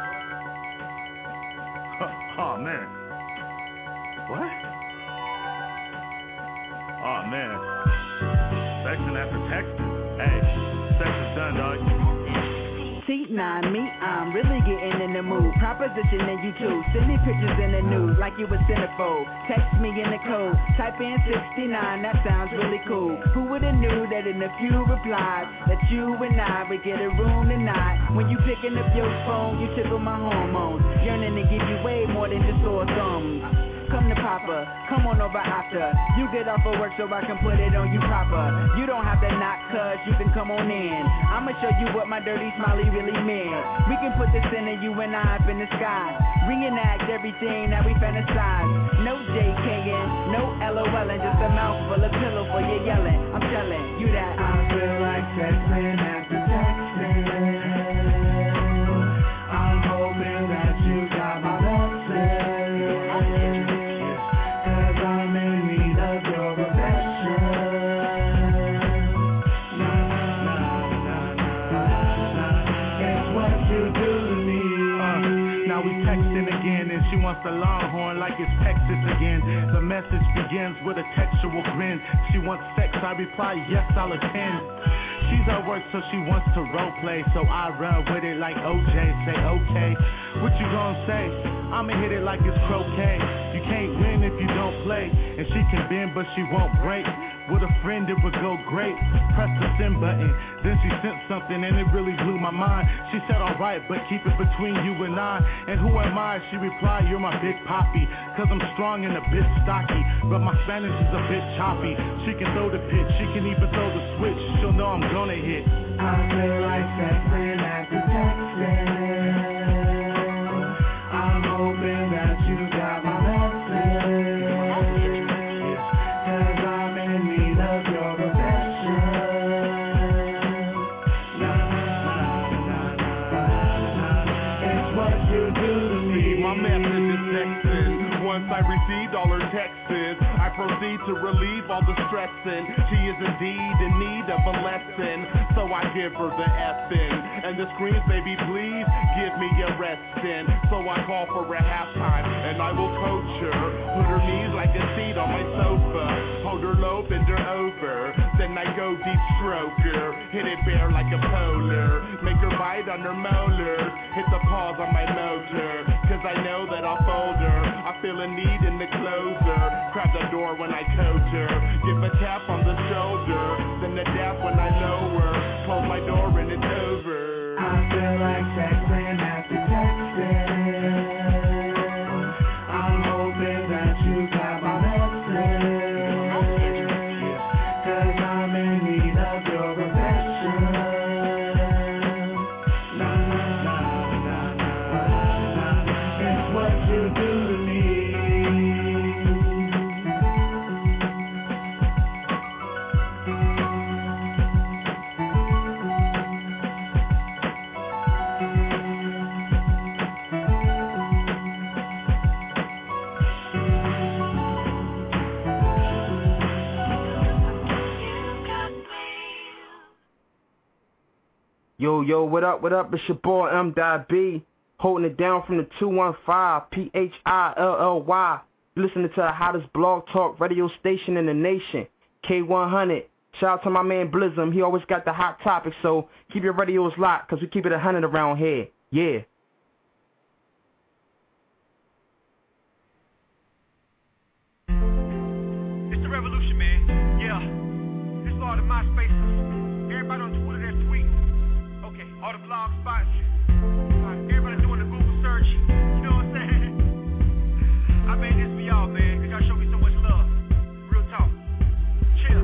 Oh, man. What? Oh, man. Section after texting. Hey, sex is done, dog. T9, me, I'm really getting in the mood. Propositioning you too. Send me pictures in the news like you a centerfold. Text me in the code. Type in 69, that sounds really cool. Who would've knew that in a few replies that you and I would get a room tonight? When you picking up your phone, you tickle my hormones. Yearning to give you way more than just sore thumbs. Come to Papa, come on over after. You get off of work so I can put it on you proper. You don't have to knock, cuz you can come on in. I'ma show you what my dirty smiley really meant. We can put this in and you and I up in the sky. Reenact everything that we fantasize. No JKing, no LOLing, just a mouthful of pillow for your yelling. I'm telling you that I feel like texting after texting. I'm hoping that you got my blessing. She wants the longhorn like it's Texas again. The message begins with a textual grin. She wants sex, I reply, yes, I'll attend. She's at work, so she wants to role play. So I run with it like OJ. Say, okay, what you gonna say? I'ma hit it like it's croquet. You can't win if you don't play. And she can bend, but she won't break. With a friend, it would go great. Press the send button. Then she sent something, and it really blew my mind. She said, alright, but keep it between you and I. And who am I? She replied, you're my big poppy. Cause I'm strong and a bit stocky. But my Spanish is a bit choppy. She can throw the pitch, she can even throw the switch. She'll know I'm gonna hit. I feel like texting after texting. I'm hoping that you got my message. Cause I'm in need of your affection. It's what you do to me. My message is sexist. Once I received all her texts, I proceed to relieve all the stressing. She is indeed in need of a lesson, so I give her the effing. And the screams, baby, please give me a resting. So I call for a halftime, and I will coach her. Put her knees like a seat on my sofa. Hold her low, bend her over. Then I go deep stroke her. Hit it bare like a polar. Make her bite on her molars. Hit the pause on my motor. Cause I know that I'll fold her. I feel a need in the closer. Crack the door when I coach her. Give a tap on the shoulder. Then a dap when I lower. Close my door and it's over. I feel like texting after texting. I'm hoping that you got my message. Cause I'm in need of your affection. It's what you do to me. Yo, what up? It's your boy M.B. Holding it down from the 215 PHILLY. Listening to the hottest blog talk radio station in the nation, K100. Shout out to my man Blizzum. He always got the hot topics, so keep your radios locked, because we keep it 100 around here. Yeah. It's the revolution, man. Yeah. This all the MySpace. Everybody on Twitter that's tweeting. Okay, all the blog spots. Everybody doing the Google search. You know what I'm saying? I made this for y'all, man, because y'all show me so much love. Real talk. Chill.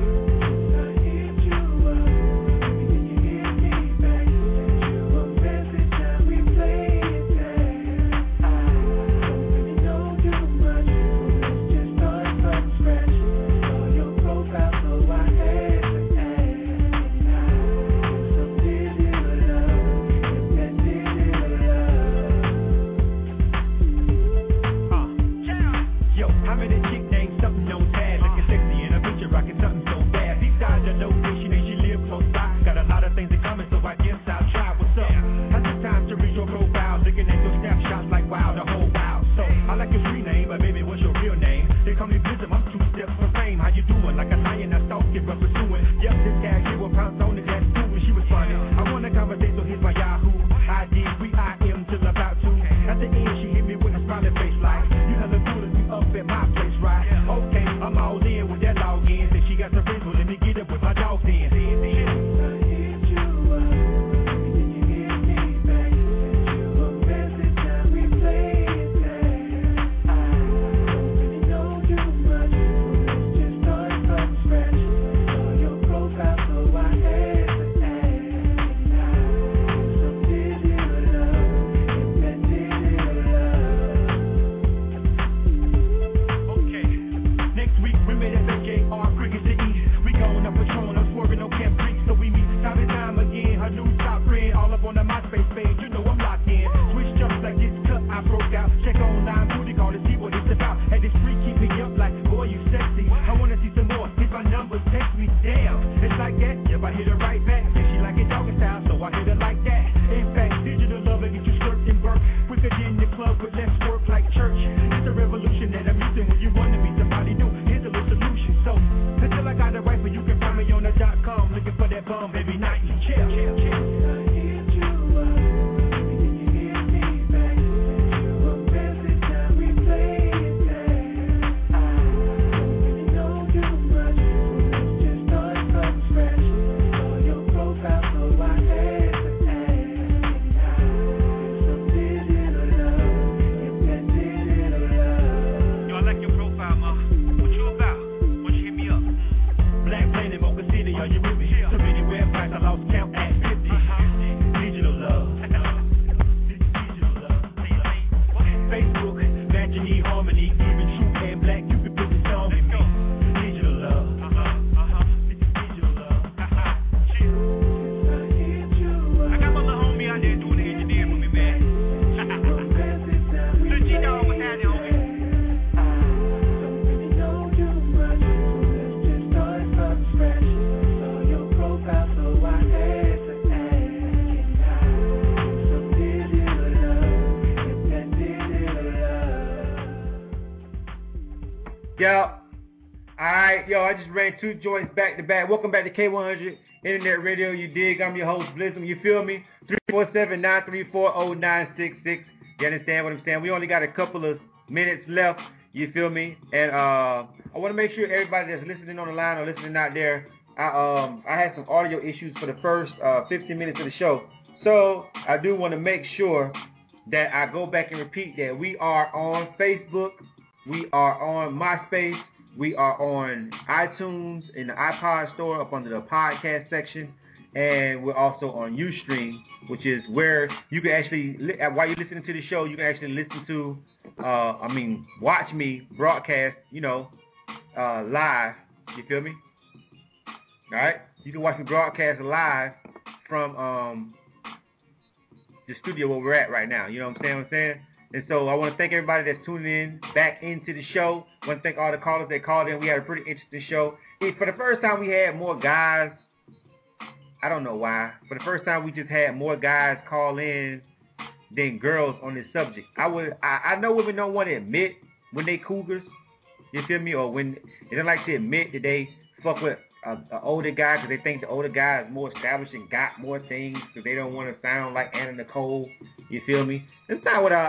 Yo. Alright, yo, I just ran 2 joints back to back. Welcome back to K100 Internet Radio, you dig? I'm your host, Blizzum, you feel me? 347-934-0966. You understand what I'm saying? We only got a couple of minutes left, you feel me? And I want to make sure everybody that's listening on the line or listening out there, I had some audio issues for the first 15 minutes of the show. So I do want to make sure that I go back and repeat that we are on Facebook, we are on MySpace, we are on iTunes in the iPod store up under the podcast section, and we're also on Ustream, which is where you can actually, while you're listening to the show, you can actually listen to, watch me broadcast, live. You feel me? All right? You can watch me broadcast live from the studio where we're at right now. You know what I'm saying? And so I want to thank everybody that's tuning in back into the show. I want to thank all the callers that called in. We had a pretty interesting show. For the first time, we had more guys. I don't know why. For the first time, we just had more guys call in than girls on this subject. I know women don't want to admit when they cougars. You feel me? Or when they don't like to admit that they fuck with an older guy because they think the older guy is more established and got more things, so they don't want to sound like Anna Nicole. You feel me? It's not what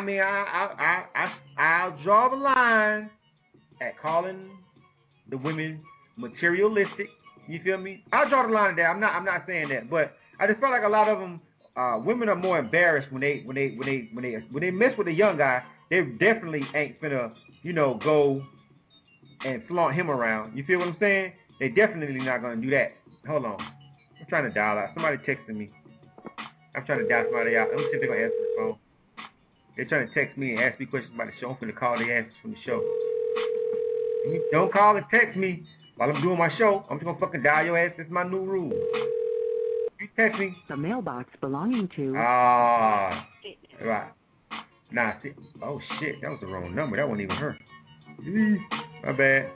I'll draw the line at calling the women materialistic. You feel me? I'll draw the line at that. I'm not saying that, but I just feel like a lot of them women are more embarrassed when they mess with a young guy. They definitely ain't finna go and flaunt him around. You feel what I'm saying? They definitely not gonna do that. Hold on, I'm trying to dial out. Somebody texting me. I'm trying to dial somebody out. Let me see if they're gonna answer the phone. They're trying to text me and ask me questions about the show. I'm finna call the answers from the show. Don't call and text me while I'm doing my show. I'm just gonna fucking dial your ass. This is my new rule. You text me. The mailbox belonging to. Right. Nah, see. Oh shit, that was the wrong number. That wasn't even her. My bad.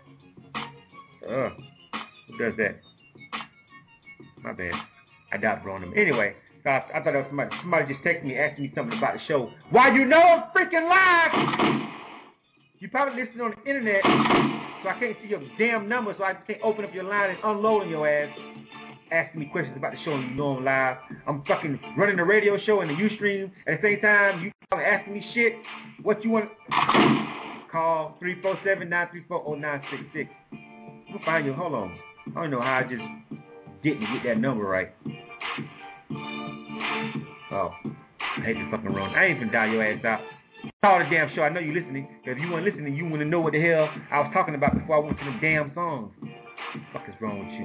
Who does that? My bad. I dialed the wrong number. Anyway, so I thought that was somebody just texted me asking me something about the show. Why you know I'm freaking live? You probably listen on the internet, so I can't see your damn number, so I can't open up your line and unload on your ass, asking me questions about the show and you know I'm live. I'm fucking running the radio show and the Ustream. At the same time, you asking me shit. What you want? Call 347-934-0966. We'll find you. Hold on. I don't know how I just didn't get that number right. Oh, I hate the fucking wrong. I ain't even dial your ass out. Call the damn show. I know you listening. Because if you weren't listening, you want to know what the hell I was talking about before I went to the damn songs. What the fuck is wrong with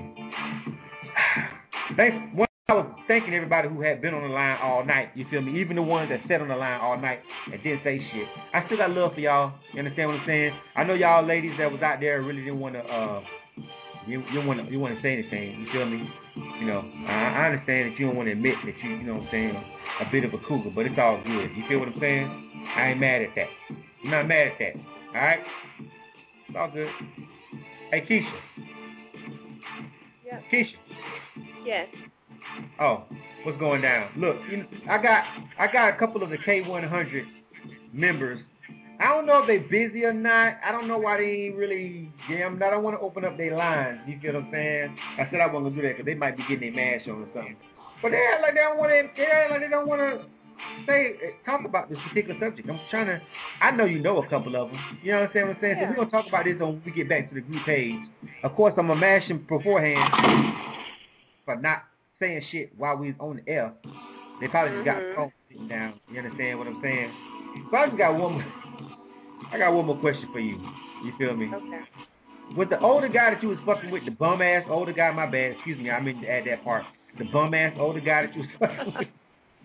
you? Thanks. I was thanking everybody who had been on the line all night. You feel me? Even the ones that sat on the line all night and didn't say shit. I still got love for y'all. You understand what I'm saying? I know y'all ladies that was out there really didn't want to. You want to say anything. You feel me? I understand that you don't want to admit that you know what I'm saying, a bit of a cougar, but it's all good. You feel what I'm saying? I ain't mad at that. I'm not mad at that. All right? It's all good. Hey, Keisha. Yep. Keisha. Yes. Oh, what's going down? Look, I got a couple of the K100 members. I don't know if they busy or not. I don't know why they ain't really jammed. I don't want to open up their lines. You feel what I'm saying? I said I wasn't gonna do that because they might be getting their mash on or something. But they act like they don't want to talk about this particular subject. I'm trying to. I know you know a couple of them. You know what I'm saying? Yeah. So we're gonna talk about this when we get back to the group page. Of course, I'm gonna mash them beforehand for not saying shit while we was on the air. They probably just got the phone sitting down. You understand what I'm saying? So I got one more question for you. You feel me? Okay. With the older guy that you was fucking with, the bum ass older guy, my bad, excuse me, I meant to add that part. The bum ass older guy that you was fucking with.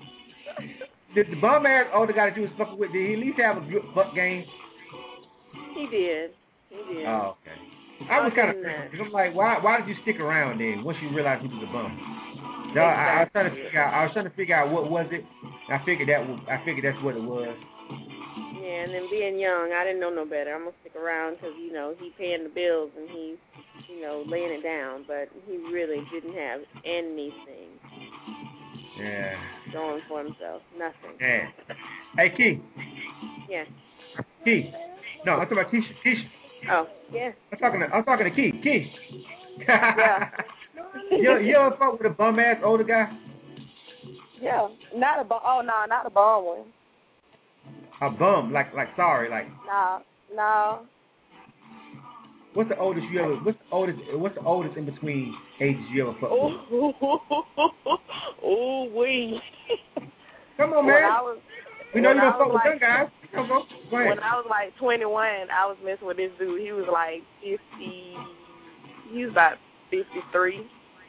The bum ass older guy that you was fucking with, did he at least have a good fuck game? He did. Oh, okay. I was kind of curious. I'm like, why did you stick around then once you realized he was a bum? No, I was trying to figure out what was it. I figured that's what it was. Yeah, and then being young, I didn't know no better. I'm gonna stick around because he paying the bills and he's laying it down, but he really didn't have anything. Yeah. Going for himself, nothing. Yeah. Hey, Key. Yeah. Key. No, I'm talking about Keisha. Keisha. Oh, yeah. I'm talking to Key. Key. Yeah. you ever fuck with a bum ass older guy? Yeah. Not a bum. Oh no, not a bum one. A bum, like sorry, like. No. What's the oldest you ever? What's the oldest in between ages you ever fucked with? Ooh wee. Come on, man. We know you don't fuck with some guys. Go ahead. When I was like 21, I was messing with this dude. He was like 50. He was about 53.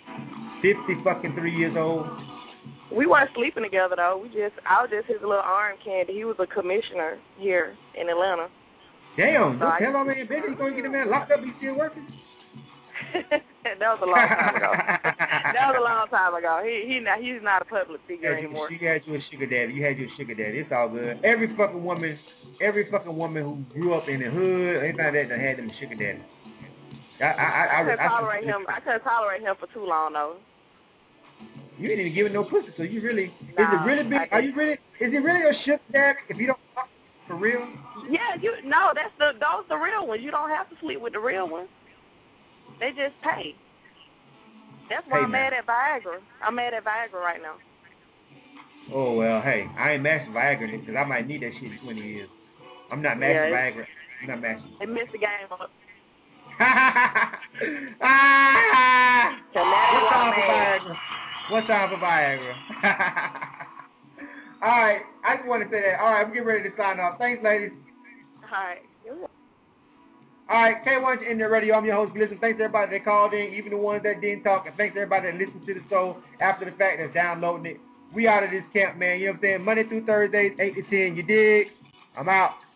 53 years old. We weren't sleeping together though. I was just his little arm candy. He was a commissioner here in Atlanta. Damn, don't tell my man Benny he's gonna get him man locked up. He's still working. That was a long time ago. He's not a public figure anymore. She had you a sugar daddy. You had your sugar daddy. It's all good. Every fucking woman who grew up in the hood, anything like that, done had them a sugar daddy. I couldn't tolerate him. I couldn't tolerate him for too long though. You ain't even giving no pussy, so you really is it really big? Are you really? Is it really a sugar daddy if you don't fuck for real? Yeah, those the real ones. You don't have to sleep with the real ones. They just pay. That's why I'm mad at Viagra. I'm mad at Viagra right now. Oh, well, hey, I ain't matching Viagra because I might need that shit in 20 years. I'm not matching Viagra. I'm not matching. They missed the game up. What's time for Viagra? All right, I just want to say that. All right, I'm getting ready to sign off. Thanks, ladies. All right. All right, K1 in the radio. I'm your host, Listen. Thanks to everybody that called in, even the ones that didn't talk. And thanks to everybody that listened to the show after the fact that's downloading it. We out of this camp, man. You know what I'm saying? Monday through Thursdays, 8 to 10. You dig? I'm out.